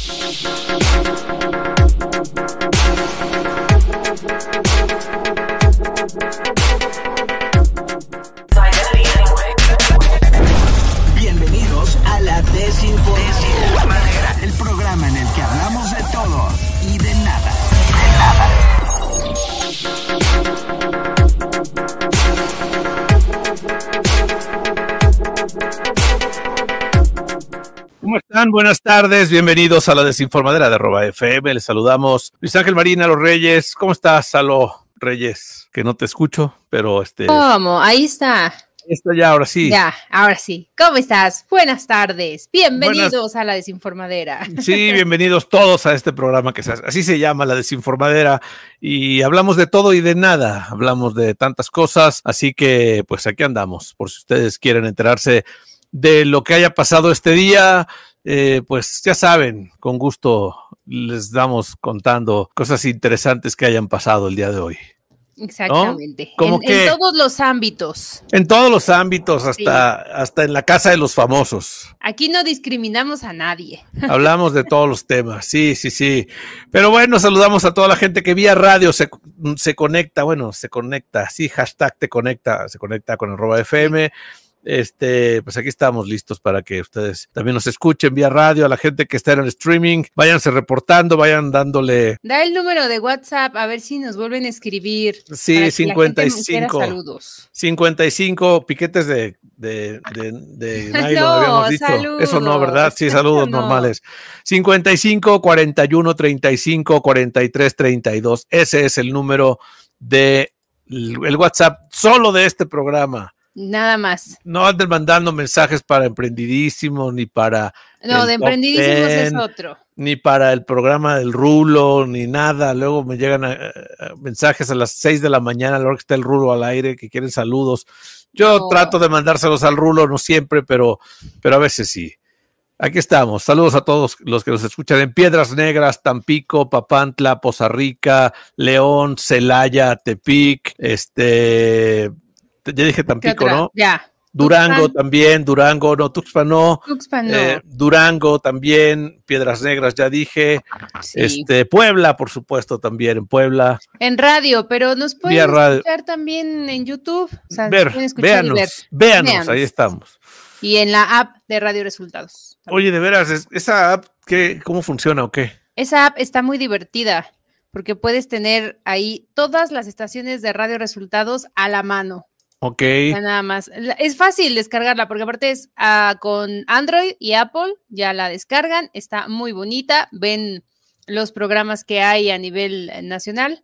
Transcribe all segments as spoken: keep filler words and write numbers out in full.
Bienvenidos a la Desinformadera, el programa en el que hablamos de todo y de nada. De nada. ¿Cómo están? Buenas tardes, bienvenidos a la Desinformadera de arroba F M. Les saludamos Luis Ángel Marín, a los Reyes. ¿Cómo estás, Salo Reyes? Que no te escucho, pero este... ¿Cómo? Ahí está. Ahí está ya, ahora sí. Ya, ahora sí. ¿Cómo estás? Buenas tardes. Bienvenidos Buenas... a la Desinformadera. Sí, bienvenidos todos a este programa que se, así se llama, la Desinformadera. Y hablamos de todo y de nada. Hablamos de tantas cosas. Así que, pues aquí andamos. Por si ustedes quieren enterarse de lo que haya pasado este día, eh, pues ya saben, con gusto les damos contando cosas interesantes que hayan pasado el día de hoy. Exactamente. ¿No? En, en todos los ámbitos. En todos los ámbitos, hasta, sí. hasta en la casa de los famosos. Aquí no discriminamos a nadie. Hablamos de todos los temas, sí, sí, sí. Pero bueno, saludamos a toda la gente que vía radio se, se conecta, bueno, se conecta, sí, hashtag te conecta, se conecta con arroba F M. Este, pues aquí estamos listos para que ustedes también nos escuchen vía radio. A la gente que está en el streaming, váyanse reportando, vayan dándole. Da el número de WhatsApp, a ver si nos vuelven a escribir. Sí, cincuenta y cinco. Saludos. cincuenta y cinco piquetes de, de, de, de nylon, no, habíamos dicho. Saludos. Eso no, ¿verdad? Sí, saludos no. normales. cincuenta y cinco, cuarenta y uno, treinta y cinco, cuarenta y tres, treinta y dos. Ese es el número de el WhatsApp solo de este programa. Nada más. No anden mandando mensajes para Emprendidísimo, ni para... No, de Emprendidísimos es otro. Ni para el programa del Rulo, ni nada. Luego me llegan a, a mensajes a las seis de la mañana, a la hora que está el Rulo al aire, que quieren saludos. Yo no. trato de mandárselos al Rulo, no siempre, pero, pero a veces sí. Aquí estamos. Saludos a todos los que nos escuchan en Piedras Negras, Tampico, Papantla, Poza Rica, León, Celaya, Tepic, este... Ya dije Tampico, ¿no? Ya. Durango Tuxpan. También, Durango, no, Tuxpan no. Tuxpan no. Eh, Durango también, Piedras Negras, ya dije. Sí. Este, Puebla, por supuesto, también en Puebla. En radio, pero nos pueden escuchar también en YouTube. O sea, ver, pueden escuchar véanos, y ver. véanos, véanos, ahí estamos. Y en la app de Radio Resultados. Oye, de veras, ¿esa app qué, cómo funciona o qué? Esa app está muy divertida, porque puedes tener ahí todas las estaciones de Radio Resultados a la mano. Ok. Ya nada más. Es fácil descargarla porque aparte es uh, con Android y Apple, ya la descargan, está muy bonita, ven los programas que hay a nivel nacional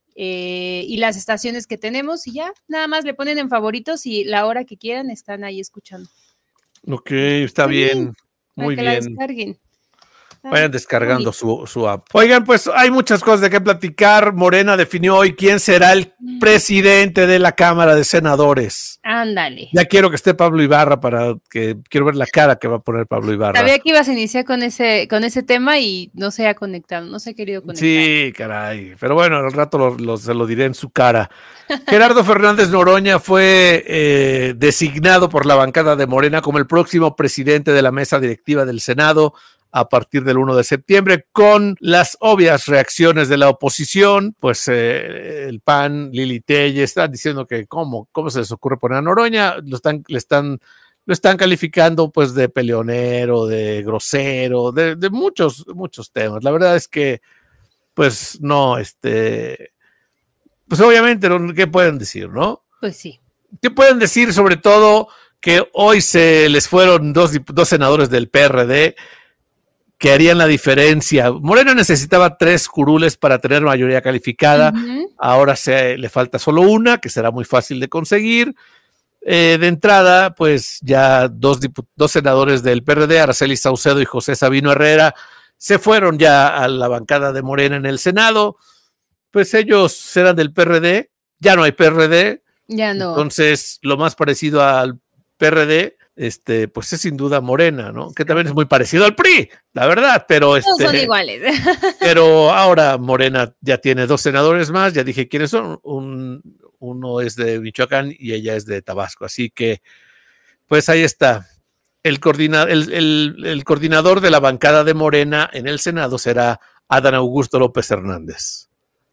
eh, y las estaciones que tenemos y ya nada más le ponen en favoritos y la hora que quieran están ahí escuchando. Ok, está sí, bien, muy para que bien. La descarguen. Vayan descargando su, su app. Oigan, pues hay muchas cosas de qué platicar. Morena definió hoy quién será el presidente de la Cámara de Senadores. Ándale. Ya quiero que esté Pablo Ibarra para que quiero ver la cara que va a poner Pablo Ibarra. Sabía que ibas a iniciar con ese, con ese tema y no se ha conectado, no se ha querido conectar. Sí, caray. Pero bueno, al rato lo, lo, se lo diré en su cara. Gerardo Fernández Noroña fue eh, designado por la bancada de Morena como el próximo presidente de la mesa directiva del Senado a partir del primero de septiembre, con las obvias reacciones de la oposición. Pues eh, el P A N, Lili Telle, están diciendo que cómo, cómo se les ocurre poner a Noroña, lo están, le están, lo están calificando pues de peleonero, de grosero, de, de muchos, muchos temas. La verdad es que, pues no, este, pues obviamente, ¿qué pueden decir, no? Pues sí. ¿Qué pueden decir sobre todo que hoy se les fueron dos, dos senadores del P R D que harían la diferencia? Morena necesitaba tres curules para tener mayoría calificada. Uh-huh. Ahora se, le falta solo una, que será muy fácil de conseguir. Eh, de entrada, pues ya dos, dos senadores del P R D, Araceli Saucedo y José Sabino Herrera, se fueron ya a la bancada de Morena en el Senado. Pues ellos eran del P R D, ya no hay P R D. Ya no. Entonces, lo más parecido al P R D, este, pues es sin duda Morena, ¿no? Que también es muy parecido al P R I, la verdad, pero este, todos son iguales. Pero ahora Morena ya tiene dos senadores más, ya dije quiénes son, un, uno es de Michoacán y ella es de Tabasco, así que pues ahí está. el, coordina, el, el, el coordinador de la bancada de Morena en el Senado será Adán Augusto López Hernández.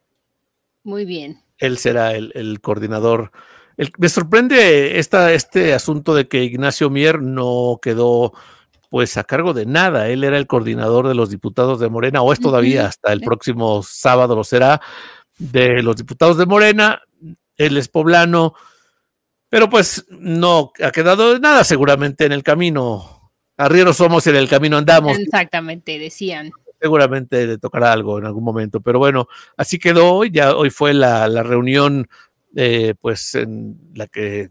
Muy bien. Él será el, el coordinador. El, me sorprende esta, este asunto de que Ignacio Mier no quedó pues a cargo de nada. Él era el coordinador de los diputados de Morena, o es todavía, uh-huh. hasta el próximo sábado lo será, de los diputados de Morena. Él es poblano, pero pues no ha quedado de nada seguramente en el camino. Arrieros somos, en el camino andamos. Exactamente, decían. Seguramente le tocará algo en algún momento, pero bueno, así quedó hoy. Ya hoy fue la, la reunión eh, pues en la que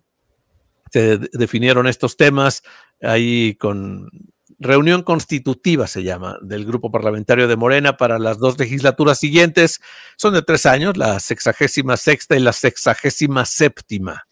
se definieron estos temas, ahí con reunión constitutiva se llama, del grupo parlamentario de Morena para las dos legislaturas siguientes. Son de tres años, la sexagésima sexta y la sexagésima séptima.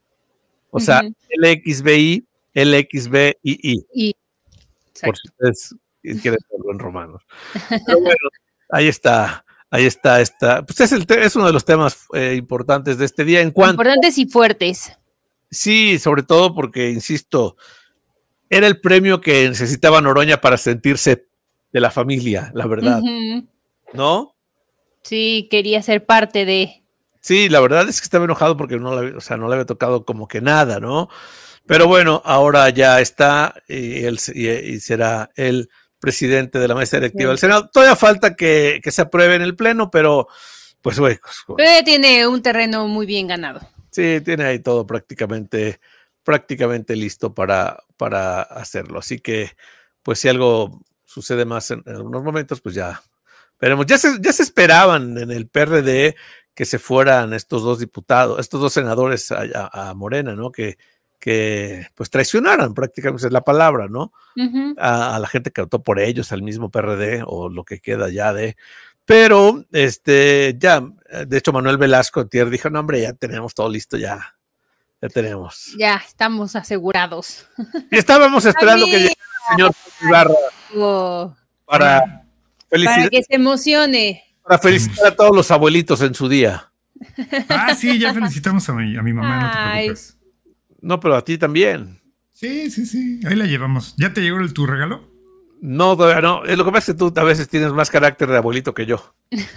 O uh-huh. sea, L X B I, L X B I I. Y, por si ustedes quieren verlo en romanos. Pero bueno, ahí está. Ahí está, está. Pues es, el te- es uno de los temas eh, importantes de este día. En cuanto, importantes y fuertes. Sí, sobre todo porque, insisto, era el premio que necesitaba Noroña para sentirse de la familia, la verdad. Uh-huh. ¿No? Sí, quería ser parte de. Sí, la verdad es que estaba enojado porque no le, o sea, no le había tocado como que nada, ¿no? Pero bueno, ahora ya está y, él, y, y será el presidente de la mesa directiva sí. del Senado. Todavía falta que, que se apruebe en el Pleno, pero pues bueno. Pero tiene un terreno muy bien ganado. Sí, tiene ahí todo prácticamente, prácticamente listo para, para hacerlo. Así que, pues si algo sucede más en, en algunos momentos, pues ya veremos. Ya se, ya se esperaban en el P R D que se fueran estos dos diputados, estos dos senadores a, a, a Morena, ¿no? Que que pues traicionaran, prácticamente es la palabra, ¿no? Uh-huh. A, a la gente que votó por ellos, al mismo P R D o lo que queda ya de, pero este ya, de hecho Manuel Velasco Tier dijo, no hombre, ya tenemos todo listo, ya, ya tenemos. Ya estamos asegurados. Y estábamos esperando que llegara el señor Ibarra oh. para, felicitar, para que se emocione. Para felicitar a todos los abuelitos en su día. Ah, sí, ya felicitamos a mi, a mi mamá, no te preocupes. No, pero a ti también. Sí, sí, sí. Ahí la llevamos. ¿Ya te llegó el, tu regalo? No, todavía no. Lo que pasa es que tú a veces tienes más carácter de abuelito que yo.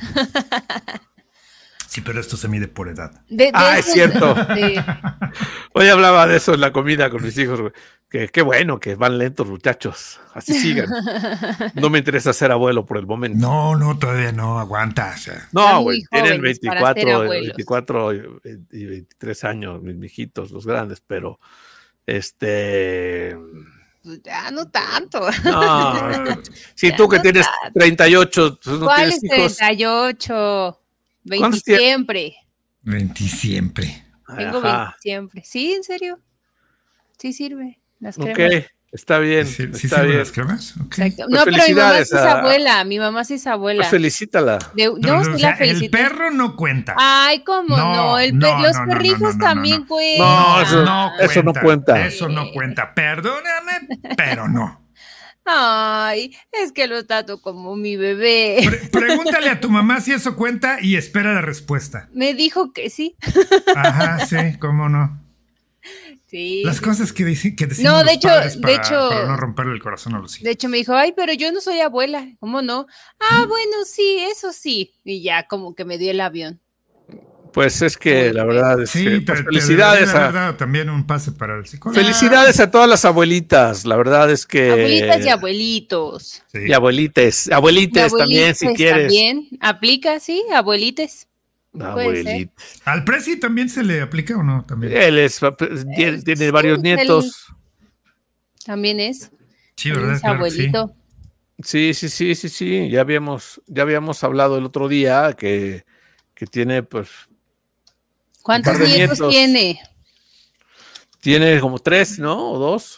Sí, pero esto se mide por edad. De, de ah, eso, es cierto. Sí. Hoy hablaba de eso en la comida con mis hijos. Que qué bueno que van lentos, muchachos. Así sigan. No me interesa ser abuelo por el momento. No, no, todavía no. Aguanta. O sea. No, güey. Tienen veinticuatro, veinticuatro y veintitrés años, mis mijitos, los grandes, pero este. Ya no tanto. No. Si tú que no tienes tanto. treinta y ocho, pues no ¿Cuál tienes es hijos. treinta y ocho? veinte siempre. veinte siempre. Tengo veinte siempre. Sí, en serio. Sí sirve. Las cremas. Ok, está bien. ¿Sí, está sí bien. las cremas? Okay. Pues no, pero mi mamá sí es abuela. Mi mamá sí es abuela. Pues felicítala. De, no, no, sí o sea, la felicito. El perro no cuenta. Ay, ¿cómo no? no? El no, los no, perrijos no, no, no, también no, no. cuentan. No, eso no, eso no cuenta. Eso no cuenta. Perdóname, pero no. Ay, es que lo trato como mi bebé. Pre- pregúntale a tu mamá si eso cuenta y espera la respuesta. Me dijo que sí. Ajá, sí, cómo no. Sí. Las cosas que, dice, que decimos no, de los hecho, padres para, de hecho, para no romperle el corazón a los hijos. De hecho, me dijo, ay, pero yo no soy abuela. ¿Cómo no? Ah, bueno, sí, eso sí. Y ya como que me dio el avión. Pues es que la verdad es sí, que, te, pues, te felicidades a dado también un pase para el psicólogo. Felicidades a todas las abuelitas, la verdad es que abuelitas y abuelitos. Sí. Y abuelites, abuelites y también si quieres. También aplica, sí, abuelites. Abuelites. ¿Al Prezi también se le aplica o no? También. Él es, tiene, tiene varios sí, nietos. También es. Sí, ¿verdad? Es claro abuelito. Sí. sí, sí, sí, sí, sí. Ya habíamos, ya habíamos hablado el otro día que, que tiene, pues. ¿Cuántos nietos, nietos tiene? Tiene como tres, ¿no? ¿O dos?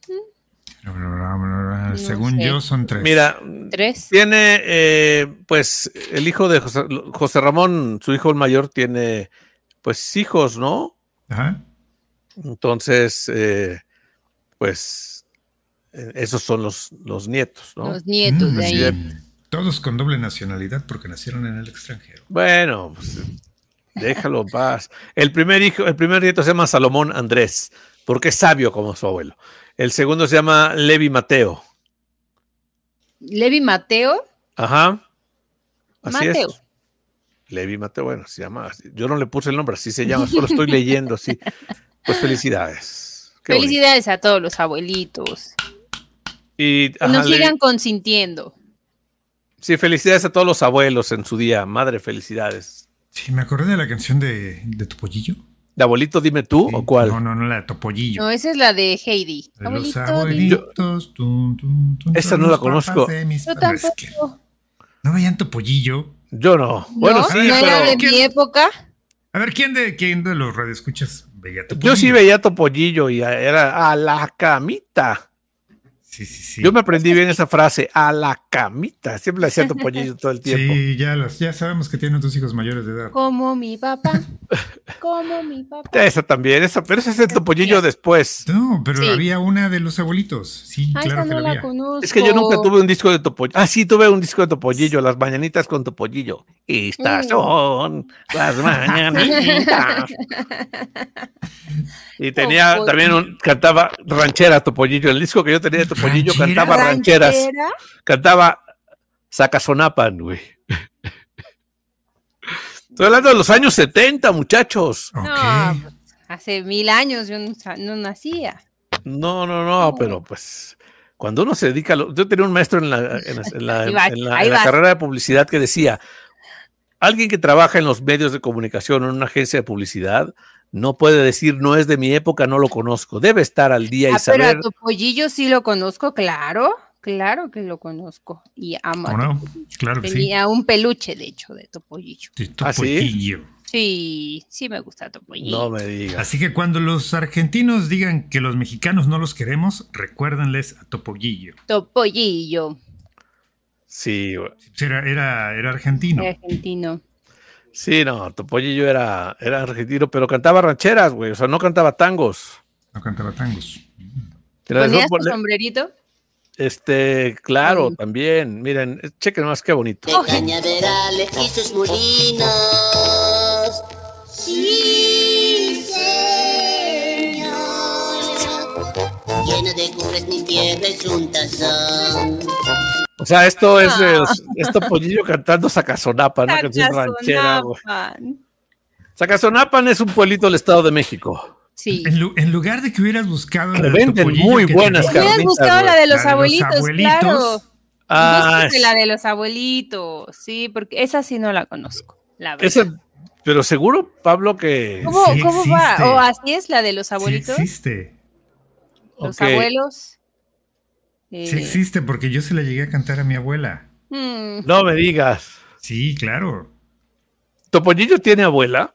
No Según sé. yo son tres. Mira, ¿Tres? Tiene, eh, pues, el hijo de José, José Ramón, su hijo el mayor, tiene, pues, hijos, ¿no? Ajá. Entonces, eh, pues, eh, esos son los, los nietos, ¿no? Los nietos mm, de ahí. Sí. Todos con doble nacionalidad porque nacieron en el extranjero. Bueno, pues, déjalo en paz. El primer hijo, el primer nieto se llama Salomón Andrés. porque es sabio como su abuelo. El segundo se llama Levi Mateo. ¿Levi Mateo? Ajá. Así Mateo. es. Levi Mateo, bueno, se llama así. Yo no le puse el nombre, así se llama, solo estoy leyendo, sí. Pues felicidades. Qué felicidades bonito. A todos los abuelitos. Y que ajá, nos sigan le... consintiendo. Sí, felicidades a todos los abuelos en su día. Madre, felicidades. Sí, me acordé de la canción de, de Topollillo. ¿De abuelito dime tú sí, o cuál? No, no, no, la de Topollillo. No, esa es la de Heidi. De abuelito, los abuelitos. Tum, tum, tum, esa no la conozco. Mis... Yo tampoco. Es que ¿no veían Topollillo? Yo no. Bueno, ¿No? sí, ¿No pero... era de mi época? A ver, ¿quién de, quién de los radioescuchas veía Topollillo? Yo sí veía Topollillo y era a la camita. Sí, sí, sí. Yo me aprendí bien esa frase, a la camita. Siempre le decía Topollillo todo el tiempo. Sí, ya, los, ya sabemos que tienen tus hijos mayores de edad. Como mi papá. Como mi papá. Esa también, esa, pero ese es el Topollillo después. No, pero sí. había una de los abuelitos. Sí, ah, claro esa que no la la había. conozco. Es que yo nunca tuve un disco de Topollillo. Ah, sí, tuve un disco de Topollillo, Las Mañanitas con Topollillo. Estas son las mañanitas. Y tenía Topollillo. También un, cantaba ranchera Topollillo. El disco que yo tenía de Topollillo ¿Ranchera? Cantaba rancheras. ¿Ranchera? Cantaba Sacazonapan, güey. Estoy hablando de los años setenta, muchachos. Okay. No, hace mil años yo no, no nacía. No, no, no, pero pues cuando uno se dedica a lo, yo tenía un maestro en la, en la, en la, va, en la, en la carrera de publicidad que decía, alguien que trabaja en los medios de comunicación o en una agencia de publicidad no puede decir no es de mi época, no lo conozco, debe estar al día ah, y saber. Pero a Topollillo sí lo conozco, claro, claro que lo conozco y amo. ¿O no? Claro que Tenía sí. un peluche, de hecho, de Topollillo. De Topollillo. ¿Ah, sí? Sí, sí me gusta Topollillo. No me digas. Así que cuando los argentinos digan que los mexicanos no los queremos, recuérdenles a Topollillo. Topollillo. Sí, güey. Era, era, era argentino. Era argentino. Sí, no, Topollillo era, era argentino, pero cantaba rancheras, güey. O sea, no cantaba tangos. No cantaba tangos. ¿Ponías tu sombrerito? Este, claro, sí. También. Miren, chequen más qué bonito. De cañaverales y sus molinos. Sí, señor. Lleno de cumbres, mi tierra es un tazón. O sea, esto es, es, es Topollillo cantando Sacazonapan, ¿no? Canción ranchera, güey. Sacazonapan es un pueblito del Estado de México. Sí. En, en lugar de que hubieras buscado que la venden muy buenas carnitas. Hubieras buscado la de los, la abuelitos, de los abuelitos, claro. Ah, la de los abuelitos, sí, porque esa sí no la conozco, la verdad. Esa, pero seguro, Pablo, que... ¿Cómo, sí ¿cómo va? ¿O así es la de los abuelitos? Sí existe. Los okay. abuelos. Eh... Sí existe, porque yo se la llegué a cantar a mi abuela. Hmm. No me digas. Sí, claro. ¿Topollillo tiene abuela?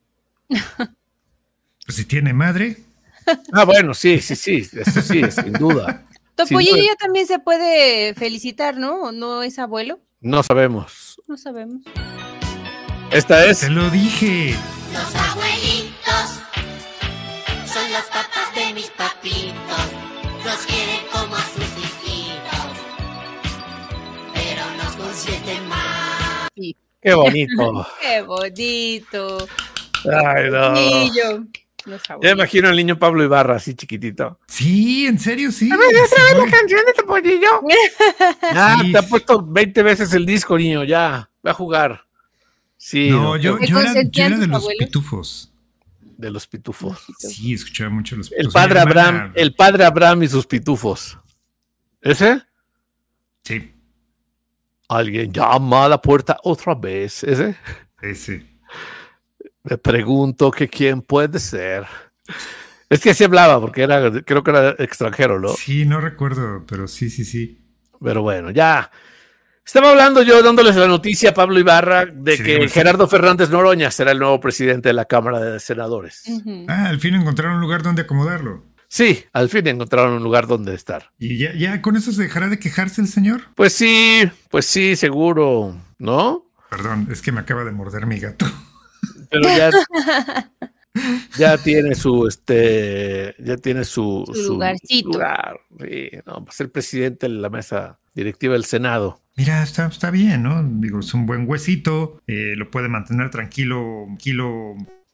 Pues si tiene madre. Ah, bueno, sí, sí, sí, eso sí, sin duda. Topollillo ya también se puede felicitar, ¿no? ¿O no es abuelo? No sabemos. No sabemos. Esta es. Te lo dije. Los abuelitos son los papás de mis papitos. Los quieren como a sus hijitos, pero nos consienten más. Sí. Qué bonito. Qué bonito. Ay, no. Topollillo. Ya imagino al niño Pablo Ibarra, así chiquitito. Sí, en serio, sí. A ver, otra vez la canción de Topollillo. Ya, sí. Te ha puesto veinte veces el disco, niño, ya. Va a jugar. Sí. No, no yo, yo, era, yo era de los abuelos? pitufos. De los pitufos. Sí, escuchaba mucho los pitufos. El padre Abraham, hermana... el padre Abraham y sus pitufos. ¿Ese? Sí. Alguien llama a la puerta otra vez. ¿Ese? Ese. Me pregunto que quién puede ser. Es que así hablaba, porque era, creo que era extranjero, ¿no? Sí, no recuerdo, pero sí, sí, sí. Pero bueno, ya. Estaba hablando yo, dándoles la noticia a Pablo Ibarra de sí, que pues, Gerardo Fernández Noroña será el nuevo presidente de la Cámara de Senadores. Uh-huh. Ah, al fin encontraron un lugar donde acomodarlo. Sí, al fin encontraron un lugar donde estar. ¿Y ya, ya con eso se dejará de quejarse el señor? Pues sí, pues sí, seguro, ¿no? Perdón, es que me acaba de morder mi gato. Pero ya, ya tiene su, este, ya tiene su, su, su lugarcito. Lugar. Sí, no, va a ser presidente de la mesa directiva del Senado. Mira, está, está bien, ¿no? Digo, es un buen huesito, eh, lo puede mantener tranquilo, tranquilo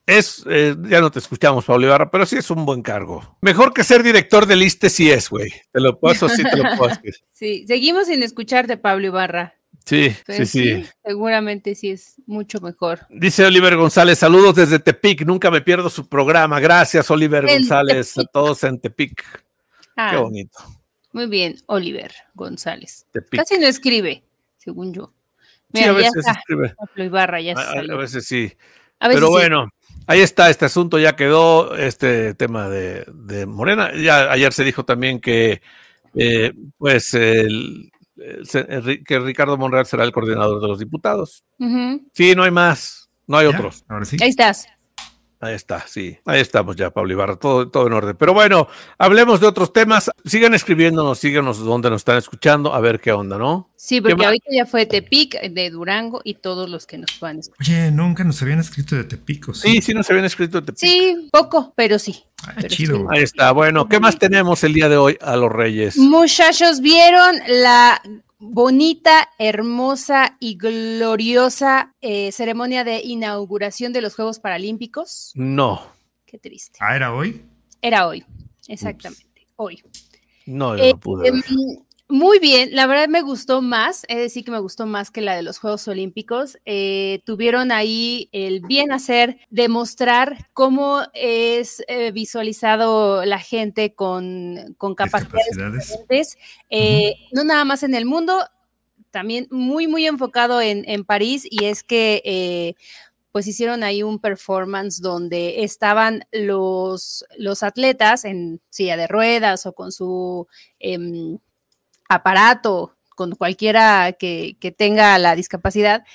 Es, eh, ya no te escuchamos, Pablo Ibarra, pero sí es un buen cargo. Mejor que ser director del ISSSTE sí es, güey. Te lo puedo, eso sí te lo puedo decir. Sí, seguimos sin escucharte, Pablo Ibarra. Sí, Pues sí, sí, sí. Seguramente sí es mucho mejor. Dice Oliver González, saludos desde Tepic, nunca me pierdo su programa. Gracias, Oliver En González, Tepic. a todos en Tepic. Ah, Qué bonito. muy bien, Oliver González. Tepic. Casi no escribe, según yo. Sí, Mira, a ya veces está. escribe. Pablo Ibarra ya A, a- salió. a veces sí. A veces Pero sí. bueno, ahí está, este asunto ya quedó, este tema de, de Morena. Ya ayer se dijo también que, eh, pues, el, el- se- el- que Ricardo Monreal será el coordinador de los diputados. Ujú. Sí, no hay más, no hay ¿Ya? otros. Ahora sí. Ahí estás. Ahí está, sí. Ahí estamos ya, Pablo Ibarra, todo, todo en orden. Pero bueno, hablemos de otros temas. Sigan escribiéndonos, síganos donde nos están escuchando, a ver qué onda, ¿no? Sí, ¿Qué porque más? ahorita ya fue Tepic, de Durango y todos los que nos puedan escuchar. Oye, nunca nos habían escrito de Tepico. Sí, sí nos habían escrito. de Tepic. Sí, poco, pero sí. Ah, pero chido. sí. Ahí está. Bueno, ¿qué más tenemos el día de hoy a los Reyes? Muchachos, ¿vieron la bonita, hermosa y gloriosa eh, ceremonia de inauguración de los Juegos Paralímpicos? No, Qué triste. Ah, ¿era hoy? Era hoy, exactamente, hoy. no, yo Eh, no pude ver. em, Muy bien, la verdad me gustó más, es decir, que me gustó más que la de los Juegos Olímpicos. Eh, tuvieron ahí el bien hacer de mostrar cómo es eh, visualizado la gente con, con capacidades Discapacidades. diferentes, eh, no nada más en el mundo, también muy, muy enfocado en, en París, y es que eh, pues hicieron ahí un performance donde estaban los, los atletas en silla de ruedas o con su em, aparato, con cualquiera que, que tenga la discapacidad,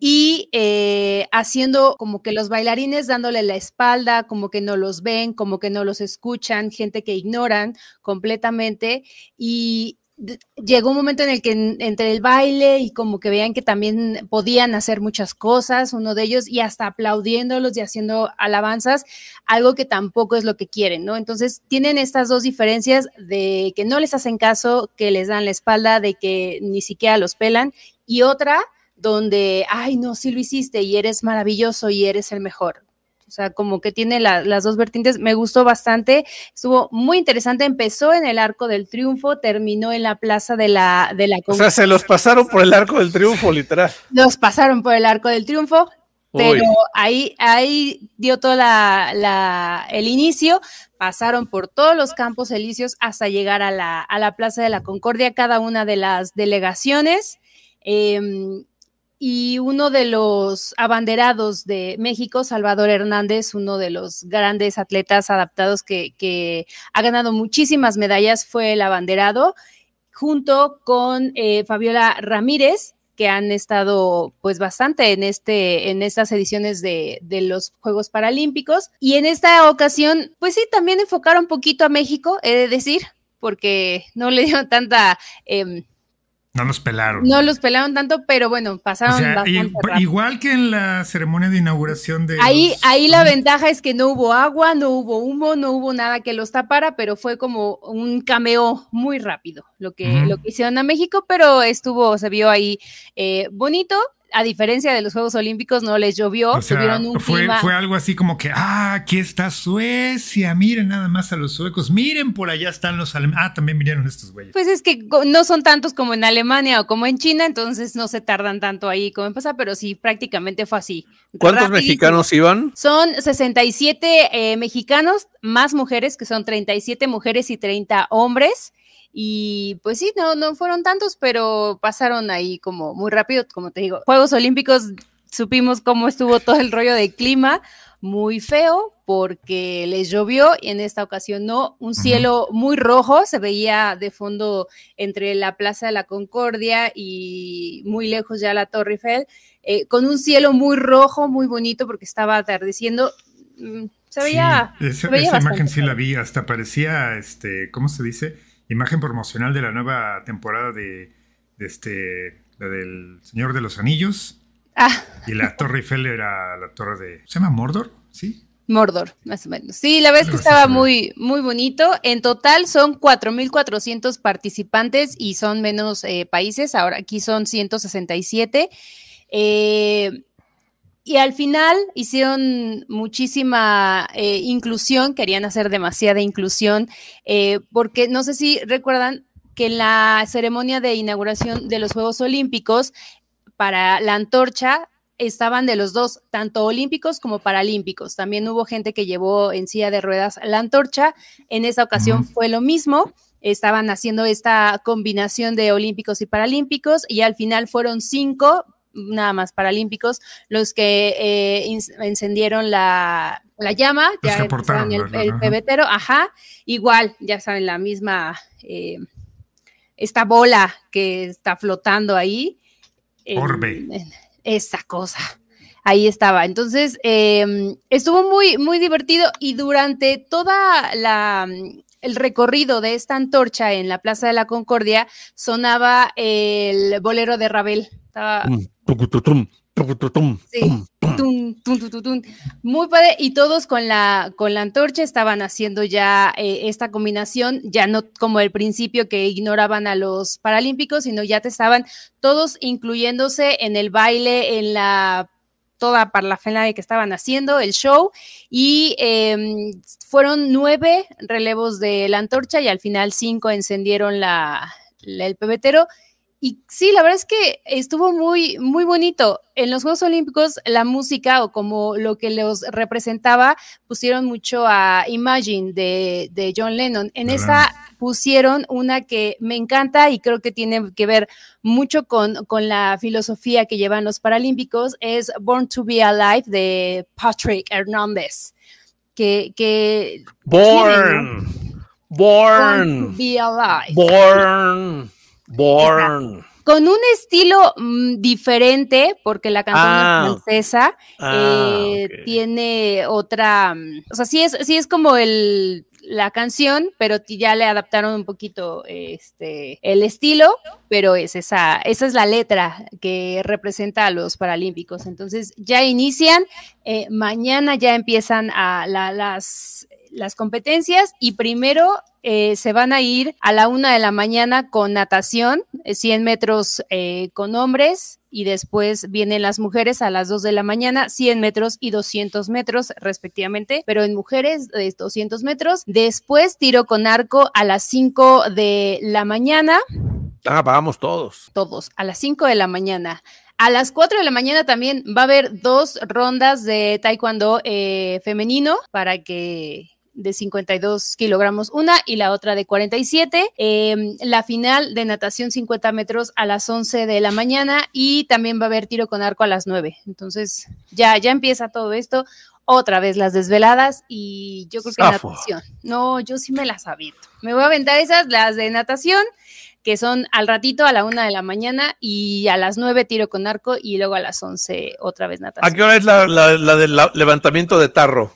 y eh, haciendo como que los bailarines dándole la espalda, como que no los ven, como que no los escuchan, gente que ignoran completamente, y d- llegó un momento en el que en- entre el baile y como que veían que también podían hacer muchas cosas, uno de ellos, y hasta aplaudiéndolos y haciendo alabanzas, algo que tampoco es lo que quieren, ¿no? Entonces tienen estas dos diferencias de que no les hacen caso, que les dan la espalda, de que ni siquiera los pelan, y otra donde, ay, no, sí lo hiciste y eres maravilloso y eres el mejor. O sea, como que tiene la, las dos vertientes. Me gustó bastante, estuvo muy interesante. Empezó en el Arco del Triunfo, terminó en la Plaza de la, de la O sea, se los pasaron por el arco del triunfo, literal. Los pasaron por el Arco del Triunfo, pero Uy. ahí, ahí dio todo la, la, el inicio, pasaron por todos los campos elíseos hasta llegar a la, a la Plaza de la Concordia, cada una de las delegaciones. Eh, y uno de los abanderados de México, Salvador Hernández, uno de los grandes atletas adaptados que, que ha ganado muchísimas medallas, fue el abanderado, junto con eh, Fabiola Ramírez, que han estado pues bastante en, este, en estas ediciones de, de los Juegos Paralímpicos. Y en esta ocasión, pues sí, también enfocaron un poquito a México, he de decir, porque no le dieron tanta... Eh, No los pelaron. no los pelaron tanto, pero bueno, pasaron O sea, bastante i- rápido. igual que en la ceremonia de inauguración de. Ahí, los- ahí la ventaja es que no hubo agua, no hubo humo, no hubo nada que los tapara, pero fue como un cameo muy rápido lo que, Ujú. lo que hicieron a México, pero estuvo, se vio ahí eh, bonito. A diferencia de los Juegos Olímpicos, no les llovió, O sea, tuvieron un fue, clima. fue algo así como que, ah, aquí está Suecia, miren nada más a los suecos, miren por allá están los alemanes. Ah, también vinieron estos güeyes. Pues es que co- no son tantos como en Alemania o como en China, entonces no se tardan tanto ahí como en pasar, pero sí, prácticamente fue así. ¿Cuántos Rapidísimo. mexicanos iban? Son sesenta y siete eh, mexicanos, más mujeres, que son treinta y siete mujeres y treinta hombres. Y pues sí, no, no fueron tantos, pero pasaron ahí como muy rápido, como te digo. Juegos Olímpicos, supimos cómo estuvo todo el rollo de clima, muy feo, porque les llovió y en esta ocasión no. Un cielo muy rojo, se veía de fondo entre la Plaza de la Concordia y muy lejos ya la Torre Eiffel, eh, con un cielo muy rojo, muy bonito, porque estaba atardeciendo. Mm, Se veía, Sí, esa, se veía esa bastante imagen sí feo. la vi, hasta parecía, este, ¿cómo se dice? Imagen promocional de la nueva temporada de, de este, la del Señor de los Anillos. Ah, Y la Torre Eiffel era la torre de. ¿Se llama Mordor? Sí. Mordor, más o menos. Sí, la verdad es que Algo así estaba se ve. muy, muy bonito. En total son cuatro mil cuatrocientos participantes y son menos eh, países. Ahora aquí son ciento sesenta y siete. Eh, y al final hicieron muchísima eh, inclusión, querían hacer demasiada inclusión, eh, porque no sé si recuerdan que en la ceremonia de inauguración de los Juegos Olímpicos, para la antorcha, estaban de los dos, tanto olímpicos como paralímpicos. También hubo gente que llevó en silla de ruedas la antorcha. En esa ocasión uh-huh. fue lo mismo. Estaban haciendo esta combinación de olímpicos y paralímpicos y al final fueron cinco, nada más paralímpicos, los que eh, encendieron la, la llama. Los ya que portaron, el, el pebetero, ajá. Igual, ya saben, la misma, eh, esta bola que está flotando ahí. Orbe. En, en, esa cosa, ahí estaba. Entonces, eh, estuvo muy, muy divertido y durante toda la, el recorrido de esta antorcha en la Plaza de la Concordia sonaba el bolero de Ravel. Estaba... Sí. Tum, tum, tum, tum, tum. Muy padre, y todos con la, con la antorcha estaban haciendo ya eh, esta combinación, ya no como el principio que ignoraban a los paralímpicos, sino ya te estaban todos incluyéndose en el baile, en la toda parlafernalia que estaban haciendo, el show, y eh, fueron nueve relevos de la antorcha y al final cinco encendieron la, la, el pebetero. Y sí, la verdad es que estuvo muy, muy bonito. En los Juegos Olímpicos, la música o como lo que los representaba, pusieron mucho a Imagine de, de John Lennon. En uh-huh. esa pusieron una que me encanta y creo que tiene que ver mucho con, con la filosofía que llevan los paralímpicos, es Born to be Alive de Patrick Hernández. Que, que Born, Born, Born to be Alive. Born. Born. Con un estilo mm, diferente, porque la canción ah, es francesa, ah, eh, okay. tiene otra, o sea, sí es, sí es como el, la canción, pero ya le adaptaron un poquito este, el estilo, pero es esa, esa es la letra que representa a los paralímpicos. Entonces ya inician, eh, mañana ya empiezan a la, las, las competencias y primero Eh, se van a ir a la una de la mañana con natación, cien metros eh, con hombres, y después vienen las mujeres a las dos de la mañana, cien metros y doscientos metros respectivamente, pero en mujeres eh, doscientos metros. Después tiro con arco a las cinco de la mañana. Ah, vamos todos. Todos, a las cinco de la mañana. A las cuatro de la mañana también va a haber dos rondas de taekwondo eh, femenino para que... de cincuenta y dos kilogramos una y la otra de cuarenta y siete. Eh, la final de natación cincuenta metros a las once de la mañana y también va a haber tiro con arco a las nueve. Entonces ya, ya empieza todo esto. Otra vez las desveladas y yo creo que Zafo. natación. No, yo sí me las aviento. Me voy a aventar esas, las de natación, que son al ratito a la una de la mañana y a las nueve tiro con arco y luego a las once otra vez natación. ¿A qué hora es la, la, la del la, levantamiento de tarro?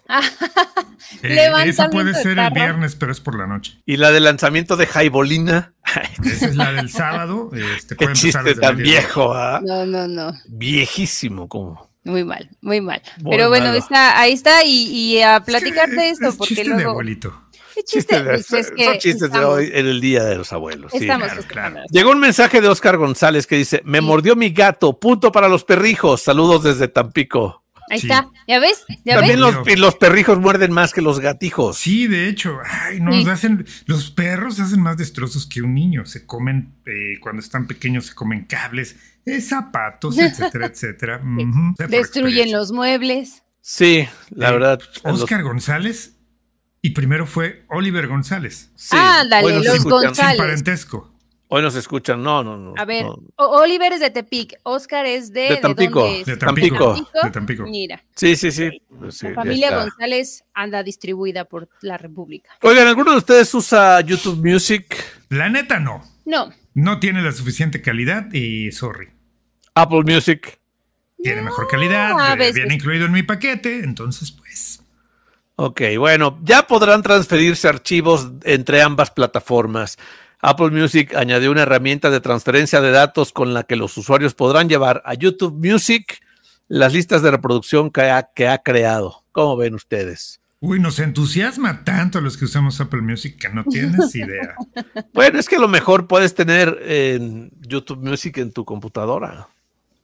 Eh, esa puede ser el viernes, pero es por la noche. ¿Y la de lanzamiento de jaibolina? Esa es la del sábado. Este, Qué chiste tan viejo, ¿ah? No, no, no. Viejísimo, como. Muy mal, muy mal. Muy pero bueno, malo. Está, ahí está, y, y a platicar de esto, es porque chiste luego... de abuelito. ¿Qué chiste? Chiste de, Pues es que son chistes estamos, de hoy en el Día de los Abuelos. Sí, estamos claro, claro. claro. Llegó un mensaje de Oscar González que dice: me Sí. mordió mi gato, punto para los perrijos. Saludos desde Tampico. Ahí Sí. está, ¿ya ves? ¿Ya También ves? los, los perrijos muerden más que los gatijos. Sí, de hecho, ay, nos Sí. hacen, los perros hacen más destrozos que un niño. Se comen, eh, cuando están pequeños, se comen cables, eh, zapatos, etcétera, etcétera. Uh-huh. Destruyen los muebles. Sí, la Eh, verdad. Oscar los... González, y primero fue Oliver González. Sí, Ah, dale, hoy nos los escuchan. González. Sin parentesco. Hoy nos escuchan. No, no, no. A ver, no. O- Oliver es de Tepic, Oscar es de... De Tampico, dónde es? de Tampico, de Tampico. Mira, Sí, sí, sí. Pues sí, la ya familia está. González anda distribuida por la República. Oigan, ¿alguno de ustedes usa YouTube Music, La neta, no. No, No tiene la suficiente calidad y sorry. Apple Music? Tiene mejor calidad, a eh, veces. viene incluido en mi paquete, entonces pues... Ok, bueno, ya podrán transferirse archivos entre ambas plataformas. Apple Music añadió una herramienta de transferencia de datos con la que los usuarios podrán llevar a YouTube Music las listas de reproducción que ha, que ha creado. ¿Cómo ven ustedes? Uy, nos entusiasma tanto a los que usamos Apple Music que no tienes idea. Bueno, es que a lo mejor puedes tener en YouTube Music en tu computadora.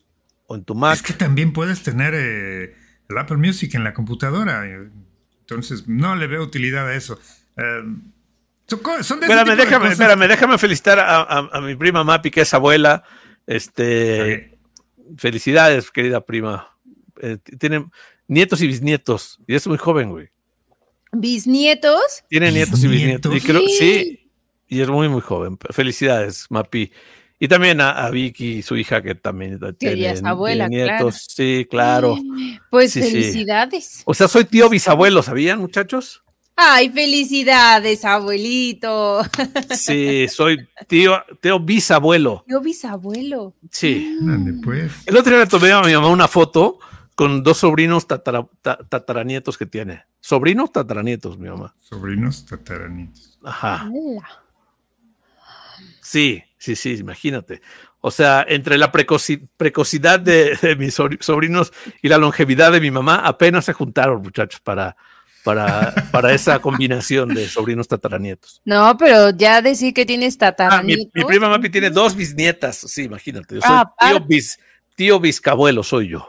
o en tu Mac. Es que también puedes tener eh, el Apple Music en la computadora. Entonces, no le veo utilidad a eso. Uh, son, son de espérame, ese tipo de déjame, cosas. espérame, déjame felicitar a, a, a mi prima Mapi, que es abuela. Este, Okay. Felicidades, querida prima. Eh, tiene nietos y bisnietos. Y es muy joven, güey. ¿Bisnietos? Tiene nietos y ¿Bisnietos? bisnietos. Y creo, sí, y es muy, muy joven. Felicidades, Mapi. Y también a, a Vicky, su hija, que también tiene, ya es abuela, tiene nietos. claro. Sí, claro. Pues Sí, sí. felicidades. O sea, soy tío bisabuelo, ¿sabían, muchachos? Ay, felicidades, abuelito. Sí, soy tío, tío bisabuelo. Yo bisabuelo. Sí. Ande, pues. El otro día le tomé a mi mamá una foto con dos sobrinos tatara, ta- tataranietos que tiene. ¿Sobrinos tataranietos, mi mamá? Sobrinos tataranitos. Ajá. Ala. Sí, sí, sí, imagínate. O sea, entre la precoci- precocidad de, de mis sobr- sobrinos y la longevidad de mi mamá, apenas se juntaron, muchachos, para, para, para esa combinación de sobrinos tataranietos. No, pero ya decir que tienes Ah, mi, tataranietos. mi prima Mapi tiene dos bisnietas, sí, imagínate. Yo soy Ah, tío, aparte. bis, tío biscabuelo, soy yo.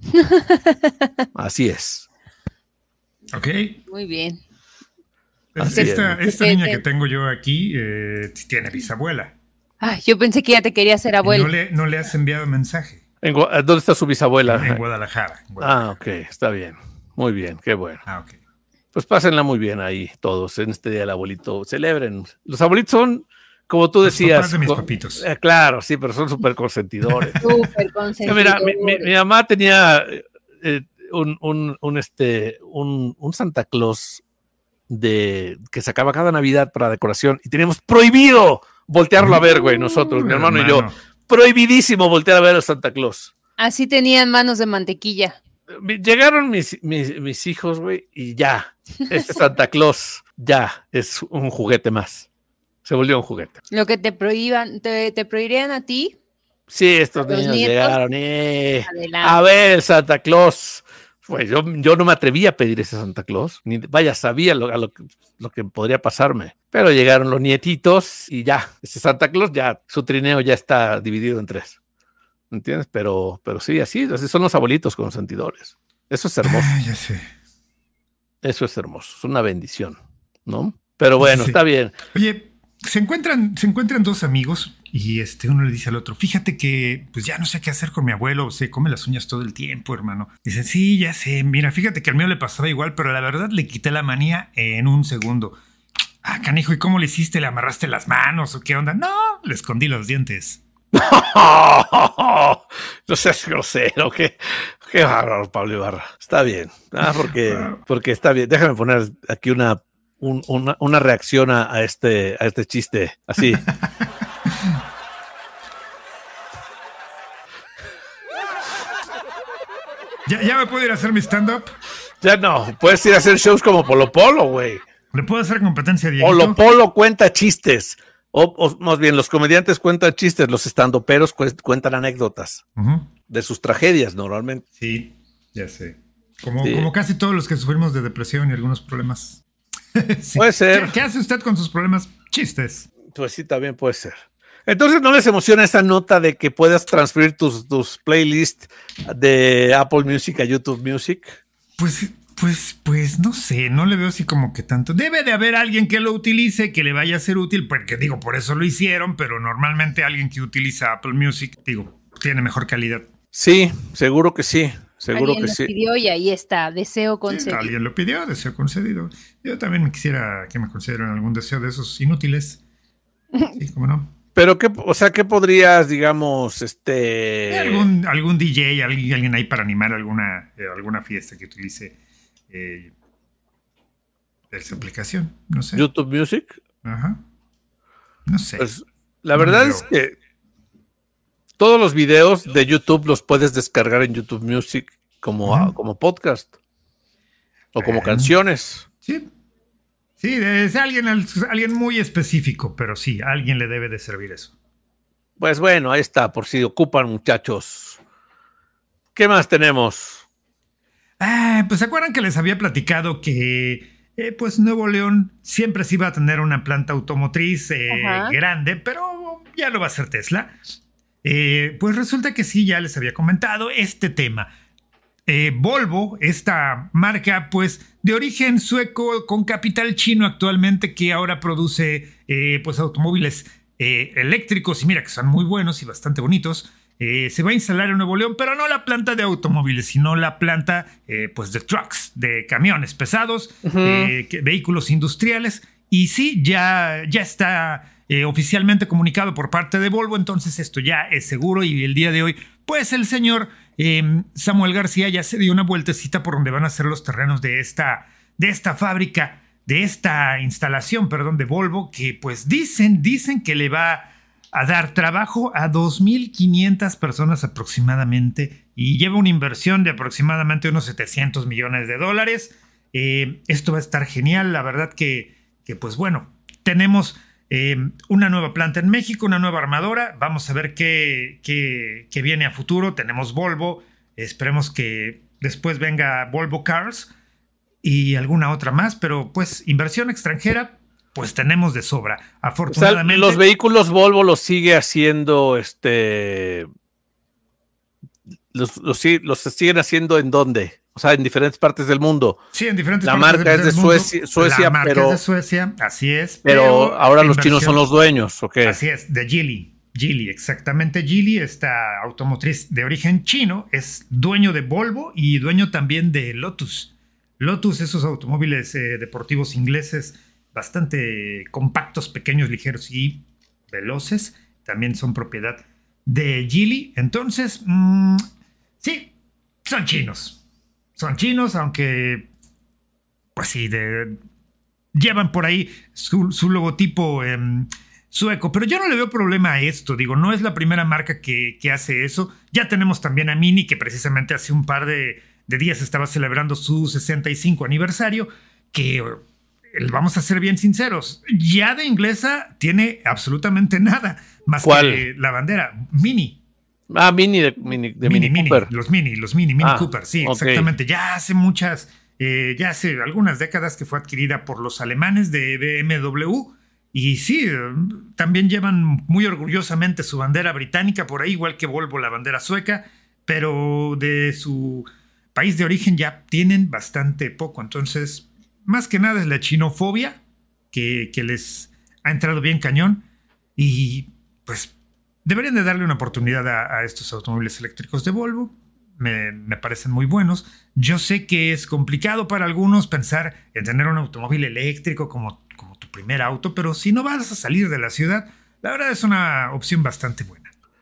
Así es. Ok. Muy bien. Así Esta, es. esta Sí, niña sí. que tengo yo aquí eh, tiene bisabuela. Ay, yo pensé que ya te quería ser Y abuelo. No le, no le has enviado mensaje. En Gua- ¿Dónde está su bisabuela? En Guadalajara. en Guadalajara. Ah, ok, está bien. Muy bien, qué bueno. Ah, ok. Pues pásenla muy bien ahí todos en este día del abuelito. Celebren. Los abuelitos son, como tú Los decías. papás de mis co- papitos. eh, claro, sí, pero son súper consentidores. Súper Sí, consentido. mira, mi, mi- mi mamá tenía eh, un, un, un, este, un, un Santa Claus de, que sacaba cada Navidad para decoración y teníamos prohibido voltearlo a ver, güey, nosotros, mi hermano, y yo. Prohibidísimo voltear a ver a Santa Claus. Así tenían manos de mantequilla. Llegaron mis, mis, mis hijos, güey, y ya. Este Santa Claus ya es un juguete más. Se volvió un juguete. Lo que te prohíban, te, te prohibirían a ti. Sí, estos Los niños nietos. llegaron. Eh, Adelante. a ver, Santa Claus. Pues yo, yo no me atreví a pedir ese Santa Claus. Ni, vaya, sabía lo, a lo, que, lo que podría pasarme. Pero llegaron los nietitos y ya. Ese Santa Claus ya, su trineo ya está dividido en tres. ¿Entiendes? Pero, pero sí, así, así son los abuelitos consentidores. Eso es hermoso. Ah, ya sé. Eso es hermoso. Es una bendición, ¿no? Pero bueno, Sí. está bien. Oye, se encuentran, se encuentran dos amigos y este uno le dice al otro, fíjate que pues ya no sé qué hacer con mi abuelo, se come las uñas todo el tiempo, hermano. Dice, sí, ya sé, mira, fíjate que al mío le pasaba igual, pero la verdad le quité la manía en un segundo. Ah, canijo, ¿y cómo le hiciste? ¿Le amarraste las manos o qué onda? No, le escondí los dientes. No seas grosero, qué, qué bárbaro, Pablo Ibarra. Está bien, ah, porque, porque está bien. Déjame poner aquí una, un- una, una reacción a, a este, a este chiste, así. ¿Ya, ya me puedo ir a hacer mi stand-up? Ya no, puedes ir a hacer shows como Polo Polo, güey. ¿Le puedo hacer competencia a Dieguito? Polo Polo cuenta chistes. O, o más bien, los comediantes cuentan chistes, los estandoperos cu- cuentan anécdotas Ujú. de sus tragedias normalmente. Sí, ya sé. Como, Sí. como casi todos los que sufrimos de depresión y algunos problemas. Sí. Puede ser. ¿Qué, qué hace usted con sus problemas? Chistes. Pues sí, también puede ser. Entonces, ¿no les emociona esa nota de que puedas transferir tus, tus playlists de Apple Music a YouTube Music? Pues, pues, pues, no sé, no le veo así como que tanto. Debe de haber alguien que lo utilice, que le vaya a ser útil, porque digo, por eso lo hicieron, pero normalmente alguien que utiliza Apple Music, digo, tiene mejor calidad. Sí, seguro que sí, seguro Alguien que lo sí. pidió y ahí está, deseo Sí, concedido. alguien lo pidió, deseo concedido. Yo también me quisiera que me concedieran algún deseo de esos inútiles. Sí, cómo no. Pero qué, o sea, ¿qué podrías, digamos, este... Algún, algún D J, alguien, alguien ahí para animar alguna, eh, alguna fiesta que utilice eh, esa aplicación, no sé. YouTube Music? Ajá. No sé. Pues la No verdad lo es veo. que todos los videos de YouTube los puedes descargar en YouTube Music como, Ujú. como podcast o como Bueno. canciones. Sí. Sí, es alguien, alguien muy específico, pero sí, a alguien le debe de servir eso. Pues bueno, ahí está, por si ocupan, muchachos. ¿Qué más tenemos? Ah, pues se acuerdan que les había platicado que eh, pues Nuevo León siempre sí iba a tener una planta automotriz eh, Ajá. grande, pero ya lo va a hacer Tesla. Eh, pues resulta que sí, ya les había comentado este tema. Eh, Volvo, esta marca pues de origen sueco con capital chino actualmente, que ahora produce eh, pues automóviles eh, eléctricos, y mira que son muy buenos y bastante bonitos. Eh, se va a instalar en Nuevo León, pero no la planta de automóviles, sino la planta eh, pues de trucks, de camiones pesados, uh-huh. eh, que, vehículos industriales. Y sí, ya, ya está eh, oficialmente comunicado por parte de Volvo, entonces esto ya es seguro. Y el día de hoy, pues el señor eh, Samuel García ya se dio una vueltecita por donde van a ser los terrenos de esta, de esta fábrica, de esta instalación, perdón, de Volvo, que pues dicen, dicen que le va a dar trabajo a dos mil quinientas personas aproximadamente, y lleva una inversión de aproximadamente unos setecientos millones de dólares. Eh, esto va a estar genial, la verdad que, que pues bueno, tenemos eh, una nueva planta en México, una nueva armadora, vamos a ver qué, qué, qué viene a futuro. Tenemos Volvo, esperemos que después venga Volvo Cars y alguna otra más, pero pues inversión extranjera pues tenemos de sobra, afortunadamente. O sea, los vehículos Volvo los sigue haciendo, este, los, los, los siguen haciendo ¿en dónde? O sea, en diferentes partes del mundo. Sí, en diferentes la partes marca del, es de del mundo. Suecia, Suecia la marca pero, es de Suecia, así es. Pero, pero ahora los chinos son los dueños, ¿ok? Así es, de Geely. Geely, exactamente. Geely, esta automotriz de origen chino, es dueño de Volvo y dueño también de Lotus. Lotus, esos automóviles eh, deportivos ingleses bastante compactos, pequeños, ligeros y veloces, también son propiedad de Geely. Entonces, mmm, sí, son chinos. Son chinos, aunque, pues sí, de, llevan por ahí su, su logotipo eh, sueco. Pero yo no le veo problema a esto. Digo, no es la primera marca que, que hace eso. Ya tenemos también a Mini, que precisamente hace un par de, de días estaba celebrando su sesenta y cinco aniversario, que... vamos a ser bien sinceros, ya de inglesa tiene absolutamente nada más ¿Cuál? Que la bandera Mini. Ah, Mini de Mini, de Mini, Mini Cooper. Mini, los Mini, los Mini, Mini ah, Cooper, sí, okay. Exactamente. Ya hace muchas, eh, ya hace algunas décadas que fue adquirida por los alemanes de B M W. Y sí, también llevan muy orgullosamente su bandera británica por ahí, igual que Volvo la bandera sueca, pero de su país de origen ya tienen bastante poco. Entonces, más que nada es la chinofobia que, que les ha entrado bien cañón, y pues deberían de darle una oportunidad a, a estos automóviles eléctricos de Volvo. Me, me parecen muy buenos. Yo sé que es complicado para algunos pensar en tener un automóvil eléctrico como, como tu primer auto, pero si no vas a salir de la ciudad, la verdad es una opción bastante buena.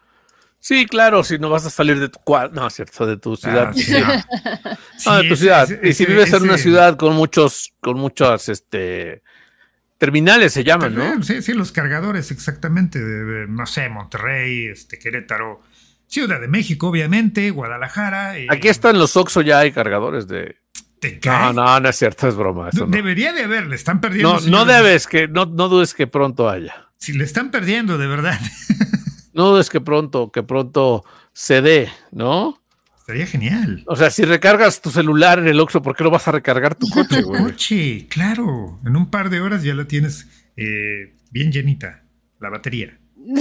Sí, claro, si no vas a salir de tu cuadro, no, cierto, de tu ciudad. Ah, sí, no. Sí, no, de tu ese, ciudad. Ese, y si ese, vives en ese, una ciudad con muchos, con muchas, este, terminales se llaman, ¿no? Sí, sí, los cargadores, exactamente. De, de, no sé, Monterrey, este, Querétaro, Ciudad de México, obviamente, Guadalajara. Eh, Aquí están los Oxxo, ya hay cargadores de. ¿Te cae? No, no, no es cierto, es broma. Eso no. Debería de haber, le están perdiendo. No, no debes, que no, no dudes que pronto haya. Si le están perdiendo, de verdad. No dudes que pronto, que pronto se dé, ¿no? Estaría genial. O sea, si recargas tu celular en el Oxxo, ¿por qué no vas a recargar tu coche, Tu güey? coche, claro. En un par de horas ya la tienes eh, bien llenita, la batería.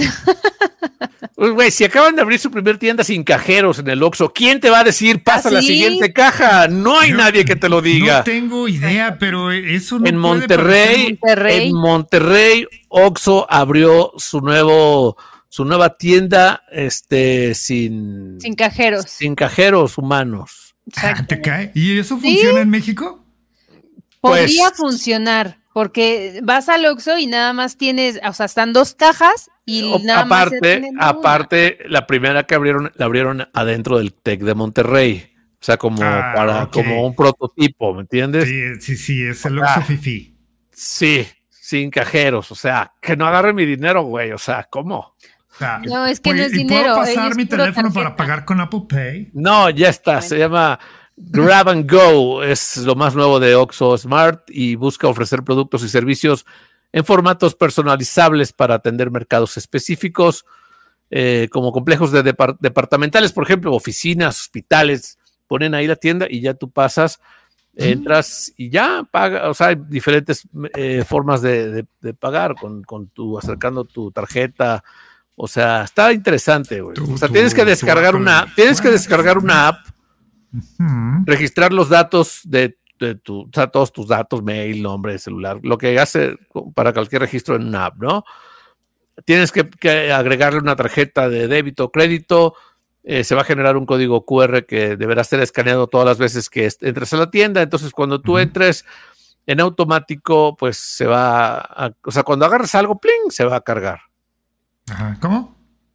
Pues, güey, si acaban de abrir su primer tienda sin cajeros en el Oxxo, ¿quién te va a decir pasa ¿Ah, la sí? siguiente caja? No hay Yo, nadie que te lo diga. No tengo idea, pero eso no en puede Monterrey, Monterrey, en Monterrey, Oxxo abrió su nuevo, su nueva tienda, este, sin, sin cajeros, sin cajeros humanos. Ah, ¿te cae? ¿Y eso funciona ¿Sí? en México? Podría pues, funcionar. Porque vas al Oxxo y nada más tienes, o sea, están dos cajas y nada aparte, más. Aparte, una. la primera que abrieron, la abrieron adentro del TEC de Monterrey. O sea, como ah, para, okay. como un prototipo, ¿me entiendes? Sí, sí, sí, es el Oxxo Fifi. Sí, sin cajeros. O sea, que no agarren mi dinero, güey. O sea, ¿cómo? O sea, no, es que pues, no es ¿y dinero. ¿Puedo pasar es mi teléfono tarjeta. para pagar con Apple Pay? No, ya está. Bueno. Se llama Grab and Go. Es lo más nuevo de Oxxo Smart y busca ofrecer productos y servicios en formatos personalizables para atender mercados específicos, eh, como complejos de depart- departamentales, por ejemplo, oficinas, hospitales. Ponen ahí la tienda y ya tú pasas, entras y ya paga. O sea, hay diferentes eh, formas de, de, de pagar con, con tu acercando tu tarjeta O sea, está interesante, güey. Tu- O sea, tu- tienes que tu descargar Apple una, tienes que Watch. descargar una app, Ujú. registrar los datos de, de tu, o sea, todos tus datos, mail, nombre, celular, lo que hace para cualquier registro en una app, ¿no? Tienes que, que agregarle una tarjeta de débito o crédito, eh, se va a generar un código Q R que deberá ser escaneado todas las veces que est- entres a la tienda. Entonces, cuando tú Ujú. entres en automático, pues se va a, o sea, cuando agarres algo, pling, se va a cargar. Ajá. ¿Cómo?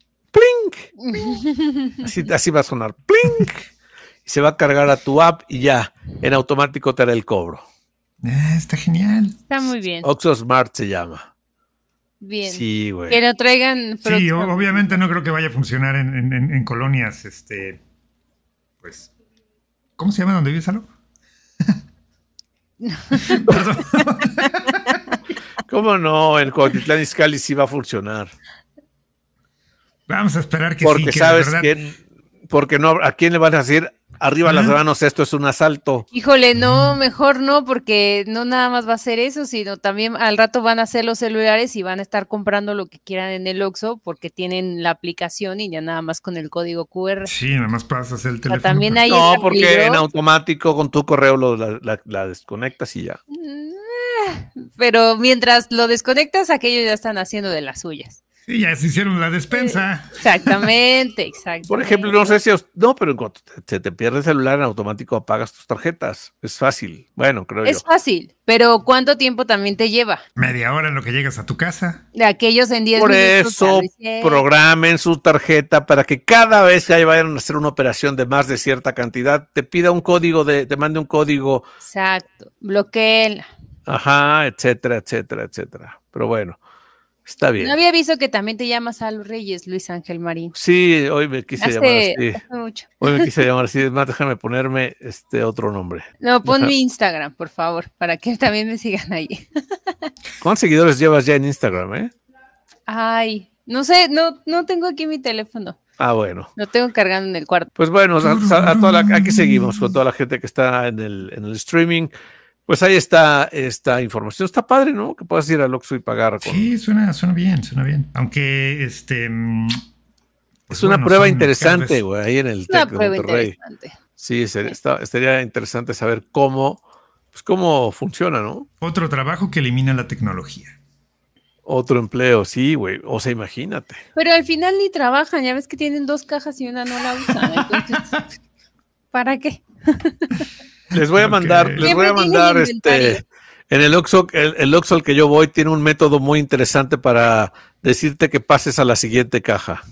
Así, así va a sonar, pling, y se va a cargar a tu app y ya, en automático te hará el cobro. Ah, está genial. Está muy bien. Oxxo Smart se llama. Bien. Sí, güey. Que lo traigan. Sí, próximo- o- obviamente no creo que vaya a funcionar en, en- en- en colonias, este, pues, ¿cómo se llama donde vives, Alo? Perdón. ¿Cómo no? En Cuautitlán Izcalli sí va a funcionar. Vamos a esperar que Porque sí, que sabes de verdad. quién, porque no, ¿a quién le van a decir arriba las Ajá. manos, esto es un asalto? Híjole, no, mejor no, porque no nada más va a ser eso, sino también al rato van a hacer los celulares y van a estar comprando lo que quieran en el Oxxo porque tienen la aplicación y ya nada más con el código Q R. Sí, nada más pasas el O sea, teléfono. también pero- ahí No, está porque peligro. en automático con tu correo lo- la, la- la desconectas y ya. Pero mientras lo desconectas, aquellos ya están haciendo de las suyas. Sí, ya se hicieron la despensa. Exactamente, exactamente. Por ejemplo, no sé si... os- No, pero en cuanto te, te, te pierde el celular, en automático apagas tus tarjetas. Es fácil. Bueno, creo Es yo. fácil, pero ¿cuánto tiempo también te lleva? Media hora en lo que llegas a tu casa. De aquellos en diez Por minutos. ya eso lo hicieron. programen su tarjeta para que cada vez que vayan a hacer una operación de más de cierta cantidad, te pida un código, de, te mande un código, Exacto, bloqueen. ajá, etcétera, etcétera, etcétera. Pero bueno, está bien. No había visto que también te llamas a los Reyes, Luis Ángel Marín. Sí, hoy me quise Hace, llamar así. hace mucho. Hoy me quise llamar así. Es más, déjame ponerme este otro nombre. No, pon Ajá. mi Instagram, por favor, para que también me sigan ahí. ¿Cuántos seguidores llevas ya en Instagram, eh? Ay, no sé, no, no tengo aquí mi teléfono. Ah, bueno. Lo tengo cargando en el cuarto. Pues bueno, a, a toda la, aquí seguimos con toda la gente que está en el, en el streaming. Pues ahí está esta información. Está padre, ¿no? Que puedas ir al Oxxo y pagar. Con... Sí, suena, suena bien, suena bien. Aunque, este... mm, pues es una bueno, prueba son interesante, cada vez- güey, ahí en el Una TEC de prueba Monterrey. interesante. Sí, ser- está- estaría interesante saber cómo, pues cómo funciona, ¿no? Otro trabajo que elimina la tecnología. Otro empleo, sí, güey. O sea, imagínate. Pero al final ni trabajan, ya ves que tienen dos cajas y una no la usan. Entonces, ¿para qué? Les voy a Ok. mandar, les Siempre voy a tienen mandar inventario. este. En el Oxxo, el, el Oxxo al que yo voy tiene un método muy interesante para decirte que pases a la siguiente caja.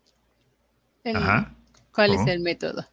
El- Ajá. ¿Cuál Oh. es el método?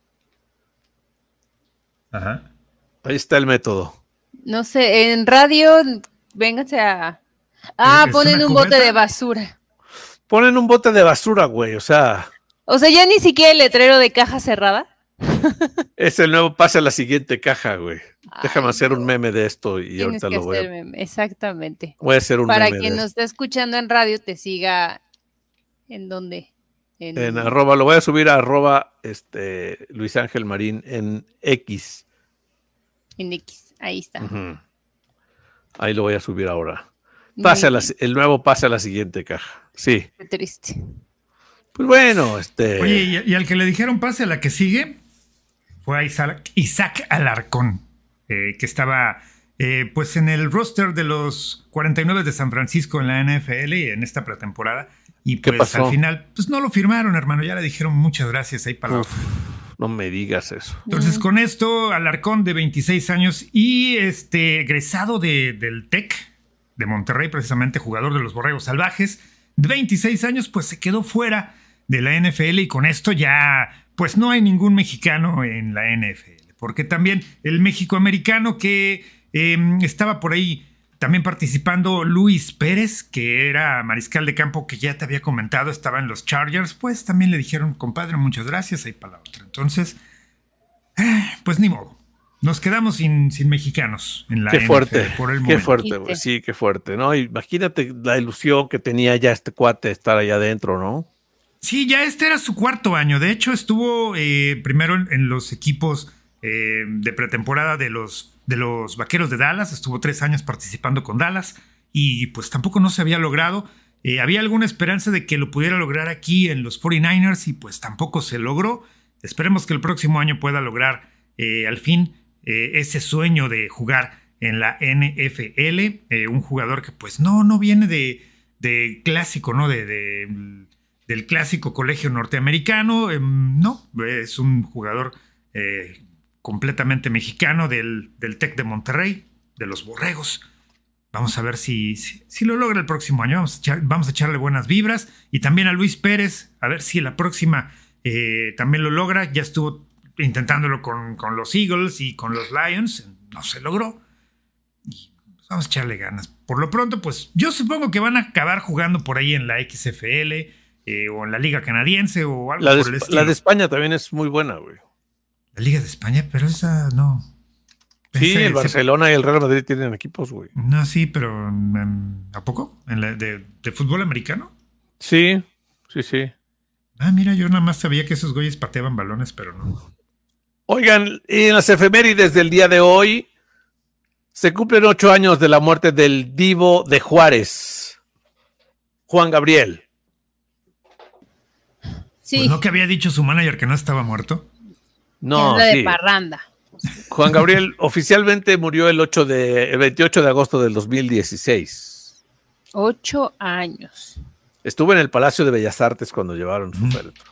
Ajá. Ahí está el método. No sé, en radio, vénganse a... Ah, ¿Es ponen una un bote cubeta? de basura. Ponen un bote de basura, güey. O sea, O sea, ya ni siquiera el letrero de caja cerrada. es el nuevo pase a la siguiente caja, güey. Déjame Ay, hacer no. un meme de esto y Tienes ahorita que lo voy a, hacer meme, exactamente. voy a hacer un Para meme quien de nos esto. está escuchando en radio, te siga en dónde. En, En arroba, lo voy a subir a arroba este, Luis Ángel Marín en X. en X. Ahí está. Ujú. Ahí lo voy a subir ahora. Muy Pase a la- bien, el nuevo pase a la siguiente caja. Sí. qué triste. Pues bueno, este. Oye, y, y al que le dijeron pase a la que sigue fue a Isaac, Isaac Alarcón, eh, que estaba eh, pues en el roster de los cuarenta y nueve de San Francisco en la N F L en esta pretemporada. Y ¿Qué pues pasó? al final, pues no lo firmaron, hermano. Ya le dijeron muchas gracias ahí para la- Uf, no me digas eso. Entonces, con esto, Alarcón de veintiséis años y este egresado de, del TEC de Monterrey, precisamente jugador de los Borregos Salvajes, de veintiséis años, pues se quedó fuera de la N F L y con esto ya, pues no hay ningún mexicano en la N F L, porque también el México-americano que eh, estaba por ahí también participando, Luis Pérez, que era mariscal de campo que ya te había comentado, estaba en los Chargers, pues también le dijeron, compadre, muchas gracias, ahí para la otra. Entonces, eh, pues ni modo. Nos quedamos sin, sin mexicanos en la Qué N F L fuerte, por el qué momento. fuerte, güey. Sí, qué fuerte, ¿no? Imagínate la ilusión que tenía ya este cuate de estar allá adentro, ¿no? Sí, ya este era su cuarto año. De hecho, estuvo eh, primero en, en los equipos eh, de pretemporada de los, de los Vaqueros de Dallas. Estuvo tres años participando con Dallas y pues tampoco no se había logrado. Eh, había alguna esperanza de que lo pudiera lograr aquí en los cuarenta y nueve ers y pues tampoco se logró. Esperemos que el próximo año pueda lograr eh, al fin eh, ese sueño de jugar en la N F L. Eh, un jugador que pues no, no viene de, de clásico, ¿no? De, de, del clásico colegio norteamericano. Eh, no, es un jugador eh, completamente mexicano del, del TEC de Monterrey, de los Borregos. Vamos a ver si, si, si lo logra el próximo año. Vamos a, echar, vamos a echarle buenas vibras. Y también a Luis Pérez, a ver si la próxima eh, también lo logra. Ya estuvo intentándolo con, con los Eagles y con los Lions. No se logró. Y pues, vamos a echarle ganas. Por lo pronto, pues yo supongo que van a acabar jugando por ahí en la X F L eh, o en la Liga Canadiense o algo La de, por el Esp- estilo. la de España también es muy buena, güey. La Liga de España, pero esa no. Sí, Ese- el Barcelona y el Real Madrid tienen equipos, güey. No, sí, pero um, ¿a poco? ¿En la de, de fútbol americano? Sí, sí, sí. Ah, mira, yo nada más sabía que esos güeyes pateaban balones, pero no. Oigan, en las efemérides del día de hoy se cumplen ocho años de la muerte del divo de Juárez, Juan Gabriel. Sí, Pues no que había dicho su manager que no estaba muerto. No, es la de sí. parranda. Juan Gabriel oficialmente murió el, ocho de, el veintiocho de agosto del dos mil dieciséis. Ocho años. Estuve en el Palacio de Bellas Artes cuando llevaron su Mm. féretro.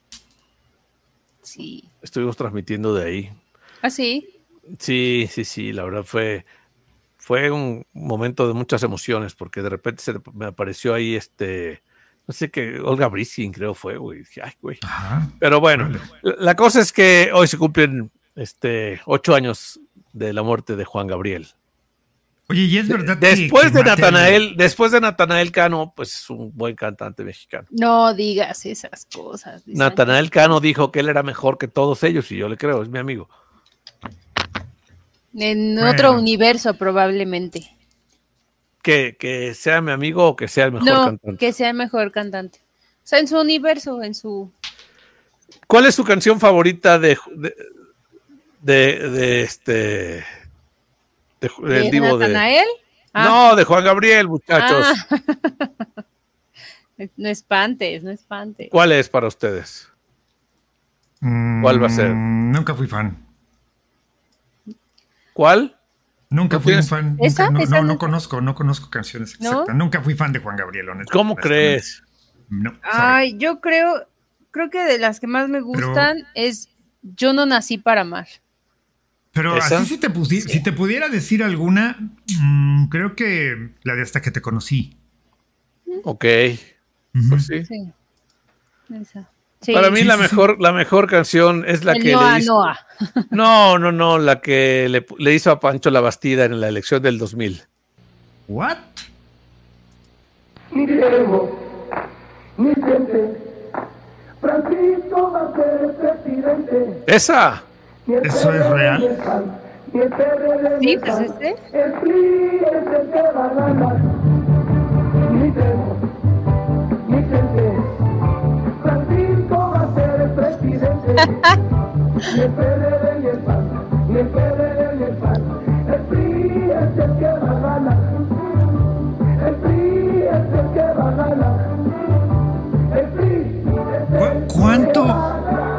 Sí. Estuvimos transmitiendo de ahí. ¿Ah, sí? Sí, sí, sí, la verdad fue, fue un momento de muchas emociones porque de repente se me apareció ahí este, no sé qué, Olga Briskin creo fue, güey. Dije, ay, güey. Ajá. Pero bueno, Órale. la, la cosa es que hoy se cumplen este, ocho años de la muerte de Juan Gabriel. Oye, y es verdad que- Después que de mate al- Natanael, después de Natanael Cano, pues es un buen cantante mexicano. No digas esas cosas. Luis Natanael Cano dijo que él era mejor que todos ellos y yo le creo, es mi amigo. Ángel. En Bueno. otro universo, probablemente. Que, que sea mi amigo o que sea el mejor No, cantante. que sea el mejor cantante. O sea, en su universo, en su... ¿Cuál es su canción favorita de, de, de, de este de, del ¿De divo de Natanael? Ah. No, de Juan Gabriel, muchachos. Ah. No espantes, no espantes. ¿Cuál es para ustedes? ¿Cuál va a ser? Mm, Nunca fui fan. ¿Cuál? Nunca ¿No fui un tienes- fan. ¿Esa? Nunca- no, ¿Esa no, no nunca? conozco, no conozco canciones ¿No? exactas. Nunca fui fan de Juan Gabriel, honest- ¿Cómo honestamente. crees? No, sorry. Ay, yo creo, creo que de las que más me gustan es Yo no nací para amar. Pero ¿Esa? así si te, pusi- si te pudiera decir alguna, mm, creo que la de Hasta que te conocí. Ok. Ujú. Pues sí. Sí. Esa. Sí. Para mí Sí, la sí, mejor, la mejor canción es la El que Noa le hizo. Noa. No, no, no, la que le, le hizo a Pancho La Bastida en la elección del dos mil. ¿What? Ni Diego, ni Vicente, Francisco va a ser presidente. Esa. Ni el ¿Eso es P R D, real? ni el P A N, ni el P R D, ni Sí, el pues P A N. este. El P R I es el que va a ganar. Ni Diego, ni Vicente, Francisco va a ser presidente. Ni el P R D, ni el P A N, ni el P R D, ni el P A N. El P R I es el que va a ganar. El P R I es el que va a ganar. El P R I es el ¿Cu- ¿Cuánto?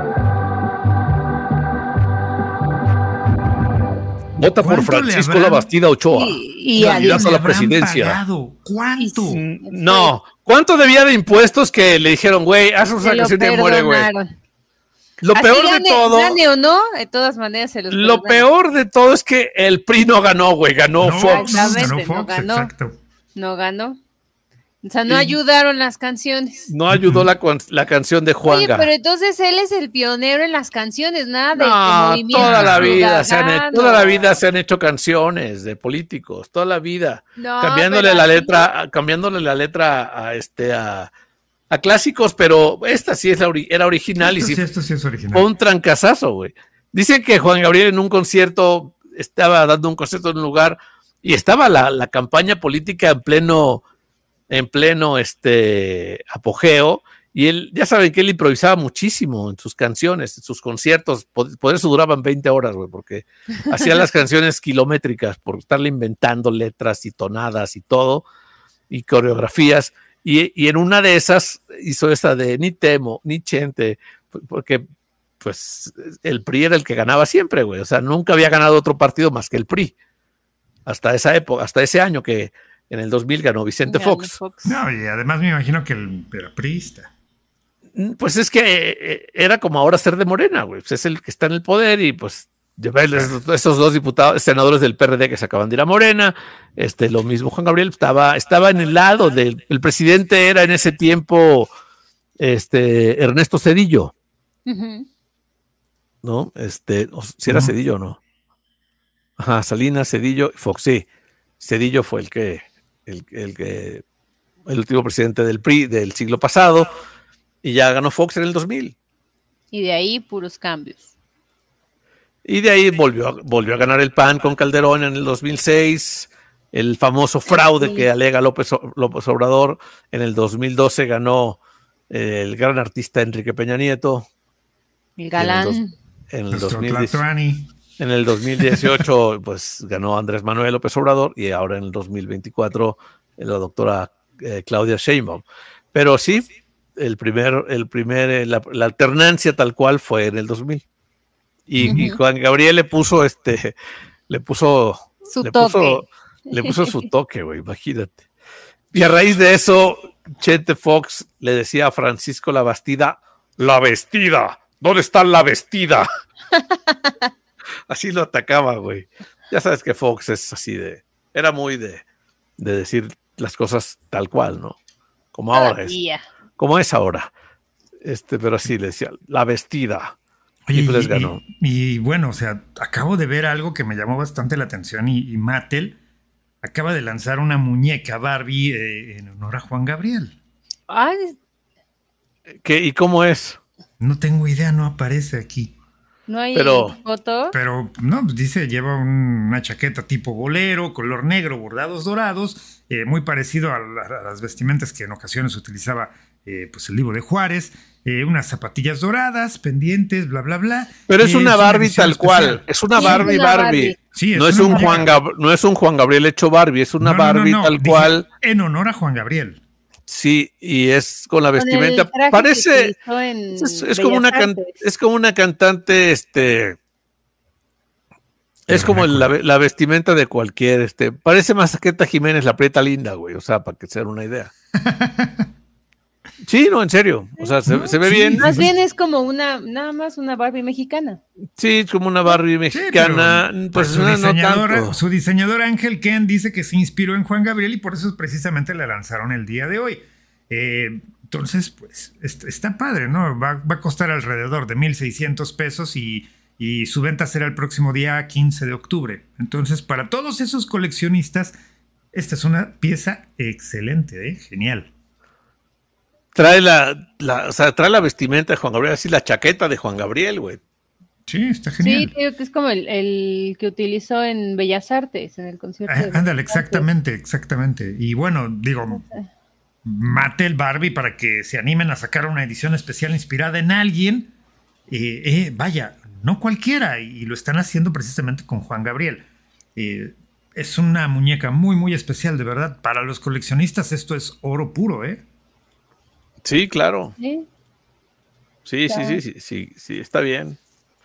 Vota por ¿Cuánto le Francisco habrán- La Bastida Ochoa. Y, y La adiós. candidato a la ¿Le habrán presidencia. pagado? ¿Cuánto? Y- No. ¿Cuánto debía de impuestos que le dijeron, güey, haz Se una lo canción y muere, güey? perdonaron. Lo Así peor gane- de todo, Gane o no, de todas maneras se los lo perdonan. peor de todo es que el P R I no ganó, güey, ganó No, Fox. ganó Exactamente, no Fox, ganó. exacto. No ganó. O sea, no Y- ayudaron las canciones. No ayudó la, con- la canción de Oye, Juanga. pero entonces él es el pionero en las canciones, nada de, de No, movimiento toda la vida se han hecho, ciudadano. toda la vida se han hecho canciones de políticos, toda la vida, No, cambiándole pero la así- letra, cambiándole la letra a este a, a clásicos, pero esta sí es la ori- era original Esto y sí, sí esto sí es original. fue un trancazazo, güey. Dicen que Juan Gabriel en un concierto estaba dando un concierto en un lugar y estaba la, la campaña política en pleno en pleno este apogeo y él, ya saben que él improvisaba muchísimo en sus canciones, en sus conciertos, por, por eso duraban veinte horas, güey, porque hacía las canciones kilométricas por estarle inventando letras y tonadas y todo y coreografías Y, y en una de esas hizo esta de ni temo, ni chente, porque pues el P R I era el que ganaba siempre, güey. O sea, nunca había ganado otro partido más que el P R I. Hasta esa época, hasta ese año que en el dos mil ganó Vicente Ganó Fox. Fox. No, y además me imagino que el era priista. Pues es que eh, era como ahora ser de Morena, güey. Pues es el que está en el poder y pues esos, esos dos diputados, senadores del P R D que se acaban de ir a Morena, este, lo mismo Juan Gabriel estaba, estaba en el lado del el presidente, era en ese tiempo este, Ernesto Zedillo, Ujú. ¿no? Este, o, si era No. Zedillo o no. Ajá, Salinas, Zedillo, Fox, sí. Cedillo fue el que, el, el que, el último presidente del P R I del siglo pasado, y ya ganó Fox en el dos mil. Y de ahí puros cambios. Y de ahí volvió, a- volvió a ganar el P A N con Calderón en el dos mil seis, el famoso fraude Sí. que alega López, O- López Obrador. En el dos mil doce ganó eh, el gran artista Enrique Peña Nieto. El Y galán. En el, dos- en el, Nuestro dos mil diez Tlatuani. en el dos mil dieciocho pues ganó Andrés Manuel López Obrador y ahora en el dos mil veinticuatro eh, la doctora eh, Claudia Sheinbaum. Pero sí, el primer, el primer, eh, la, la alternancia tal cual fue en el dos mil. Y, y Ujú. Juan Gabriel le puso este, le puso, Su le toque. puso, le puso su toque, güey, imagínate. Y a raíz de eso, Chente Fox le decía a Francisco La Bastida, la vestida, ¿dónde está la vestida? Así lo atacaba, güey. Ya sabes que Fox es así de, era muy de, de decir las cosas tal cual, ¿no? Como ahora es, Todavía. como es ahora. Este, pero así le decía, la vestida. Oye, Y pues les y, ganó. y- y bueno, o sea, acabo de ver algo que me llamó bastante la atención y, y Mattel acaba de lanzar una muñeca Barbie eh, en honor a Juan Gabriel. Ay, ¿Qué, ¿Y cómo es? No tengo idea, no aparece aquí. no hay Pero- foto. Pero no, pues dice, lleva un- una chaqueta tipo bolero, color negro, bordados dorados, eh, muy parecido a, la- a las vestimentas que en ocasiones utilizaba eh, pues el Divo de Juárez, eh, unas zapatillas doradas, pendientes, bla, bla, bla. Pero es Eh, una Barbie edición tal cual. especial. Es una Sí, es Barbie una Barbie. Barbie. Sí, No es, una un muñeca. Juan Gab- no es un Juan Gabriel hecho Barbie, es una No, no, no, Barbie no, tal dije, cual. en honor a Juan Gabriel. Sí, y es con la Con el vestimenta. traje que Parece. utilizó en Es, es como una Bellas can- Artes. es como una cantante, este. Es Pero como no, la, ve- la vestimenta de cualquier, este. Parece más Queta Jiménez, la prieta linda, güey. O sea, para que se den una idea. Sí, no, en serio. O sea, se, No, se ve sí, bien. Más bien es como una, nada más una Barbie mexicana. Sí, es como una Barbie Sí, mexicana. pero, pues su, no, no diseñador, tanto. su diseñador Ángel Ken dice que se inspiró en Juan Gabriel y por eso precisamente la lanzaron el día de hoy. Eh, entonces, pues, est- está padre, ¿no? Va, va a costar alrededor de mil seiscientos pesos y, y su venta será el próximo día quince de octubre. Entonces, para todos esos coleccionistas, esta es una pieza excelente, ¿eh? Genial. Trae la, la, o sea, trae la vestimenta de Juan Gabriel, así la chaqueta de Juan Gabriel, güey. Sí, está Sí, genial. creo que es como el, el que utilizó en Bellas Artes, en el concierto. Ah, de ándale, Bellas Artes. exactamente, exactamente. Y bueno, digo, Mattel Barbie para que se animen a sacar una edición especial inspirada en alguien. Eh, eh, vaya, no cualquiera, y lo están haciendo precisamente con Juan Gabriel. Eh, es una muñeca muy, muy especial, de verdad. Para los coleccionistas esto es oro puro, ¿eh? Sí, claro. Sí. Sí, sí, Claro. sí, sí, sí, sí, está bien.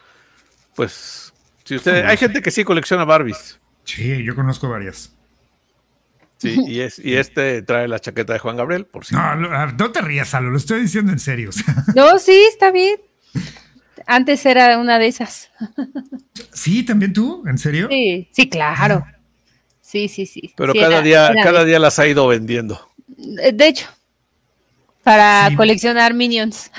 Pues, si usted, hay gente que sí colecciona Barbies. Sí, yo conozco varias. Sí, y, es, y este trae la chaqueta de Juan Gabriel, por si. No, lo- ah, no te rías, Salo, lo estoy diciendo en serio. o sea. No, sí, está bien. Antes era una de esas. Sí, también tú, ¿en serio? Sí, sí, claro. Sí, sí, sí. Pero Sí, cada era- día, era cada de- día las ha ido vendiendo. De hecho, para Sí. coleccionar Minions.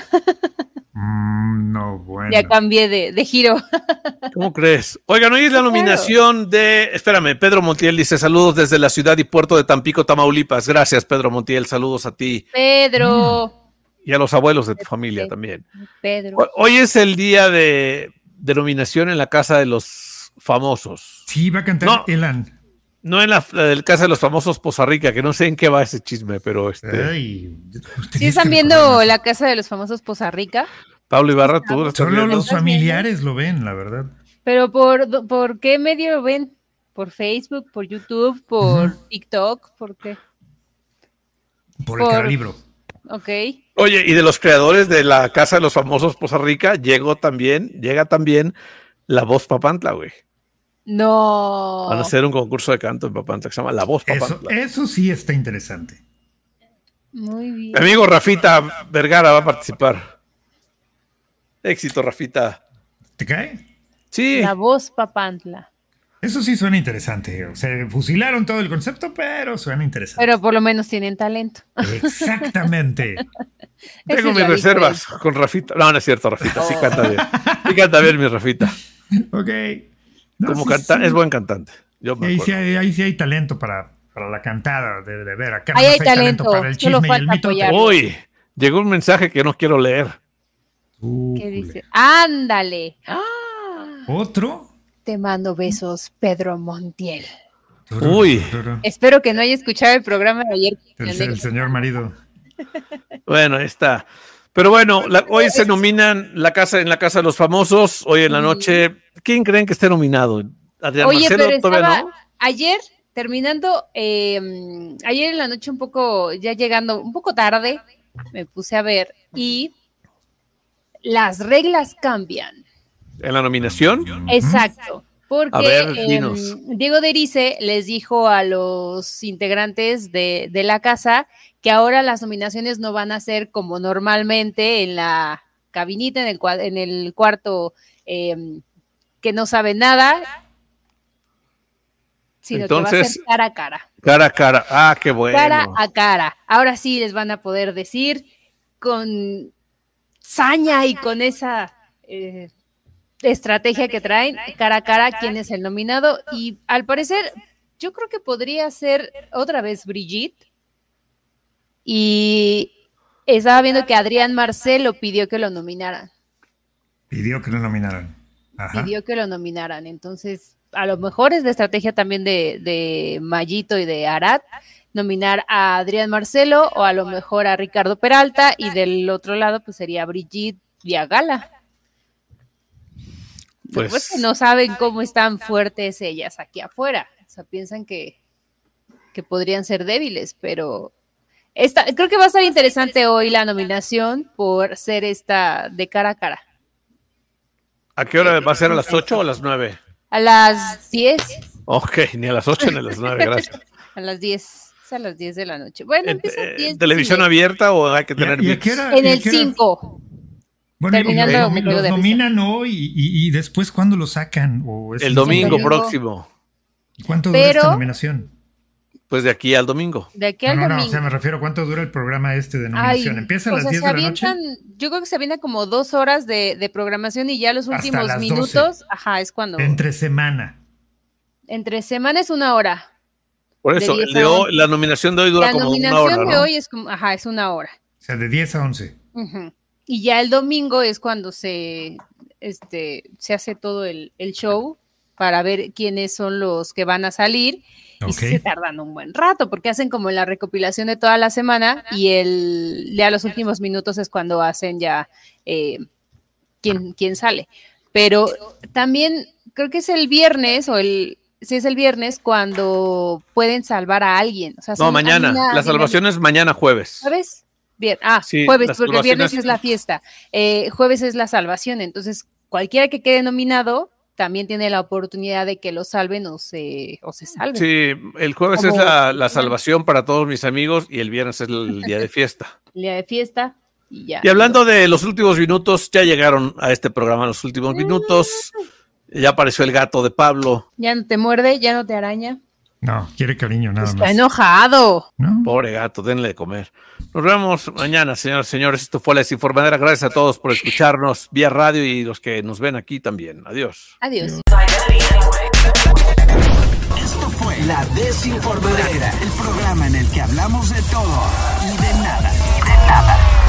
Mm, no, bueno. Ya cambié de, de giro. ¿Cómo crees? Oigan, hoy es la Claro. nominación de. Espérame, Pedro Montiel dice: saludos desde la ciudad y puerto de Tampico, Tamaulipas. Gracias, Pedro Montiel. Saludos a ti Pedro. y a los abuelos de tu familia también. Pedro. Ho- Hoy es el día de, de nominación en la Casa de los Famosos. Sí, va a cantar No. Elan. No en la, la del Casa de los Famosos Poza Rica, que no sé en qué va ese chisme, pero este. Ay, ¿Sí están viendo la casa de los famosos Poza Rica? Pablo Ibarra, tú lo estás Solo viendo? los ¿Estás familiares lo ven, la verdad. Pero por, ¿por qué medio lo ven? ¿Por Facebook? ¿Por YouTube? ¿por Ujú. TikTok? ¿Por qué? por el Por- cada libro. Ok. Oye, y de los creadores de la Casa de los Famosos Poza Rica, llegó también, llega también La Voz Papantla, güey. No. Van a hacer un concurso de canto en Papantla que se llama La Voz Eso, Papantla. eso sí está interesante. Muy bien. Mi amigo Rafita Vergara va a participar. Éxito, Rafita. ¿Te cae? Sí, La Voz Papantla. Eso sí suena interesante. O sea, fusilaron todo el concepto, pero suena interesante. Pero por lo menos tienen talento. Exactamente. Esa tengo es mis la reservas diferencia. con Rafita. No, no es cierto, Rafita. Sí canta bien. Sí canta bien, mi Rafita. Ok. No, Como sí, canta, sí. es buen cantante. Yo me Ahí sí, acuerdo. hay, ahí sí hay talento para, para la cantada, de, de ver. Acá Ahí nomás hay talento, para el solo chisme y el falta mitote. apoyar. Uy, llegó un mensaje que no quiero leer. Uh, ¿Qué jule. dice? Ándale. ¡Ah! ¿Otro? Te mando besos, Pedro Montiel. Uy. Espero que no haya escuchado el programa de ayer. El, el señor marido. Bueno, ahí está. Pero bueno, la- hoy se nominan la casa, en la Casa de los Famosos, hoy en la noche. ¿Quién creen que esté nominado? Adrián Oye, Marcelo, pero todavía estaba no. ayer terminando, eh, ayer en la noche un poco, ya llegando un poco tarde, me puse a ver y las reglas cambian. ¿En la nominación? Exacto. Porque A ver, em, dinos. Diego Derice les dijo a los integrantes de, de la casa que ahora las nominaciones no van a ser como normalmente en la cabinita, en el, cua- en el cuarto em, que no sabe nada, sino que va a Entonces, ser cara a cara. Cara a cara. Ah, qué bueno. Cara a cara. Ahora sí les van a poder decir con saña y con esa eh, estrategia que traen, cara a cara, quién es el nominado. Y al parecer, yo creo que podría ser otra vez Brigitte. Y estaba viendo que Adrián Marcelo pidió que lo nominaran. Pidió que lo nominaran. Ajá. Pidió que lo nominaran. Entonces, a lo mejor es la estrategia también de, de Mayito y de Arad, nominar a Adrián Marcelo o a lo mejor a Ricardo Peralta, y del otro lado pues sería Brigitte Viagala. Pues- Pues que no saben cómo están fuertes ellas aquí afuera. O sea, piensan que, que podrían ser débiles, pero esta, creo que va a estar interesante hoy la nominación por ser esta de cara a cara. ¿A qué hora va a ser? ¿A las ocho o a las nueve? A las diez. Ok, ni a las ocho ni a las nueve, gracias. A las diez, es a las diez de la noche. Bueno, ¿En, empieza a eh, diez. ¿Televisión sí, abierta o hay que ¿Y a- tener y a VIX? qué hora- En y a el qué hora- cinco. Bueno, y Terminando los, mi los juego de nominan hoy y, y- y después ¿cuándo lo sacan? ¿O es El un- domingo domingo. próximo. ¿Y ¿Cuánto dura Pero- esta nominación? Pues de aquí al domingo. De aquí No, al no, no, o domingo. sea, me refiero a cuánto dura el programa este de Ay, nominación. ¿Empieza a o las sea, diez se de la noche? avientan, yo creo que se avienta como dos horas de, de programación y ya los Hasta últimos las minutos, doce. ajá, es cuando. Entre semana. Entre semana es una hora. Por De eso, diez el de a hoy- once. la nominación de hoy dura La como una nominación hora, de ¿no? hoy es como, ajá, es una hora. O sea, de diez a once. Ujú. Y ya el domingo es cuando se, este, se hace todo el, el show para ver quiénes son los que van a salir. Y Ok. sí se tardan un buen rato porque hacen como la recopilación de toda la semana y el ya los últimos minutos es cuando hacen ya eh, quién, quién sale. Pero también creo que es el viernes o el sí es el viernes cuando pueden salvar a alguien. O sea, No, son- hay mañana. una La salvación es mañana jueves. ¿Jueves? Bien. Ah, Sí, jueves, las porque viernes salvaciones- es la fiesta. Eh, jueves es la salvación. Entonces, cualquiera que quede nominado también tiene la oportunidad de que lo salven o se, o se salven. Sí, el jueves Como- es la, la salvación para todos mis amigos y el viernes es el día de fiesta. El día de fiesta y ya. Y hablando de los últimos minutos, ya llegaron a este programa los últimos minutos. Ya apareció el gato de Pablo. Ya no te muerde, ya no te araña. No, quiere cariño nada Está más. enojado. ¿No? Pobre gato, denle de comer. Nos vemos mañana, señoras y señores. Esto fue La Desinformadera. Gracias a todos por escucharnos vía radio y los que nos ven aquí también. Adiós. Adiós. Esto fue La Desinformadera, el programa en el que hablamos de todo y de nada. Y de nada.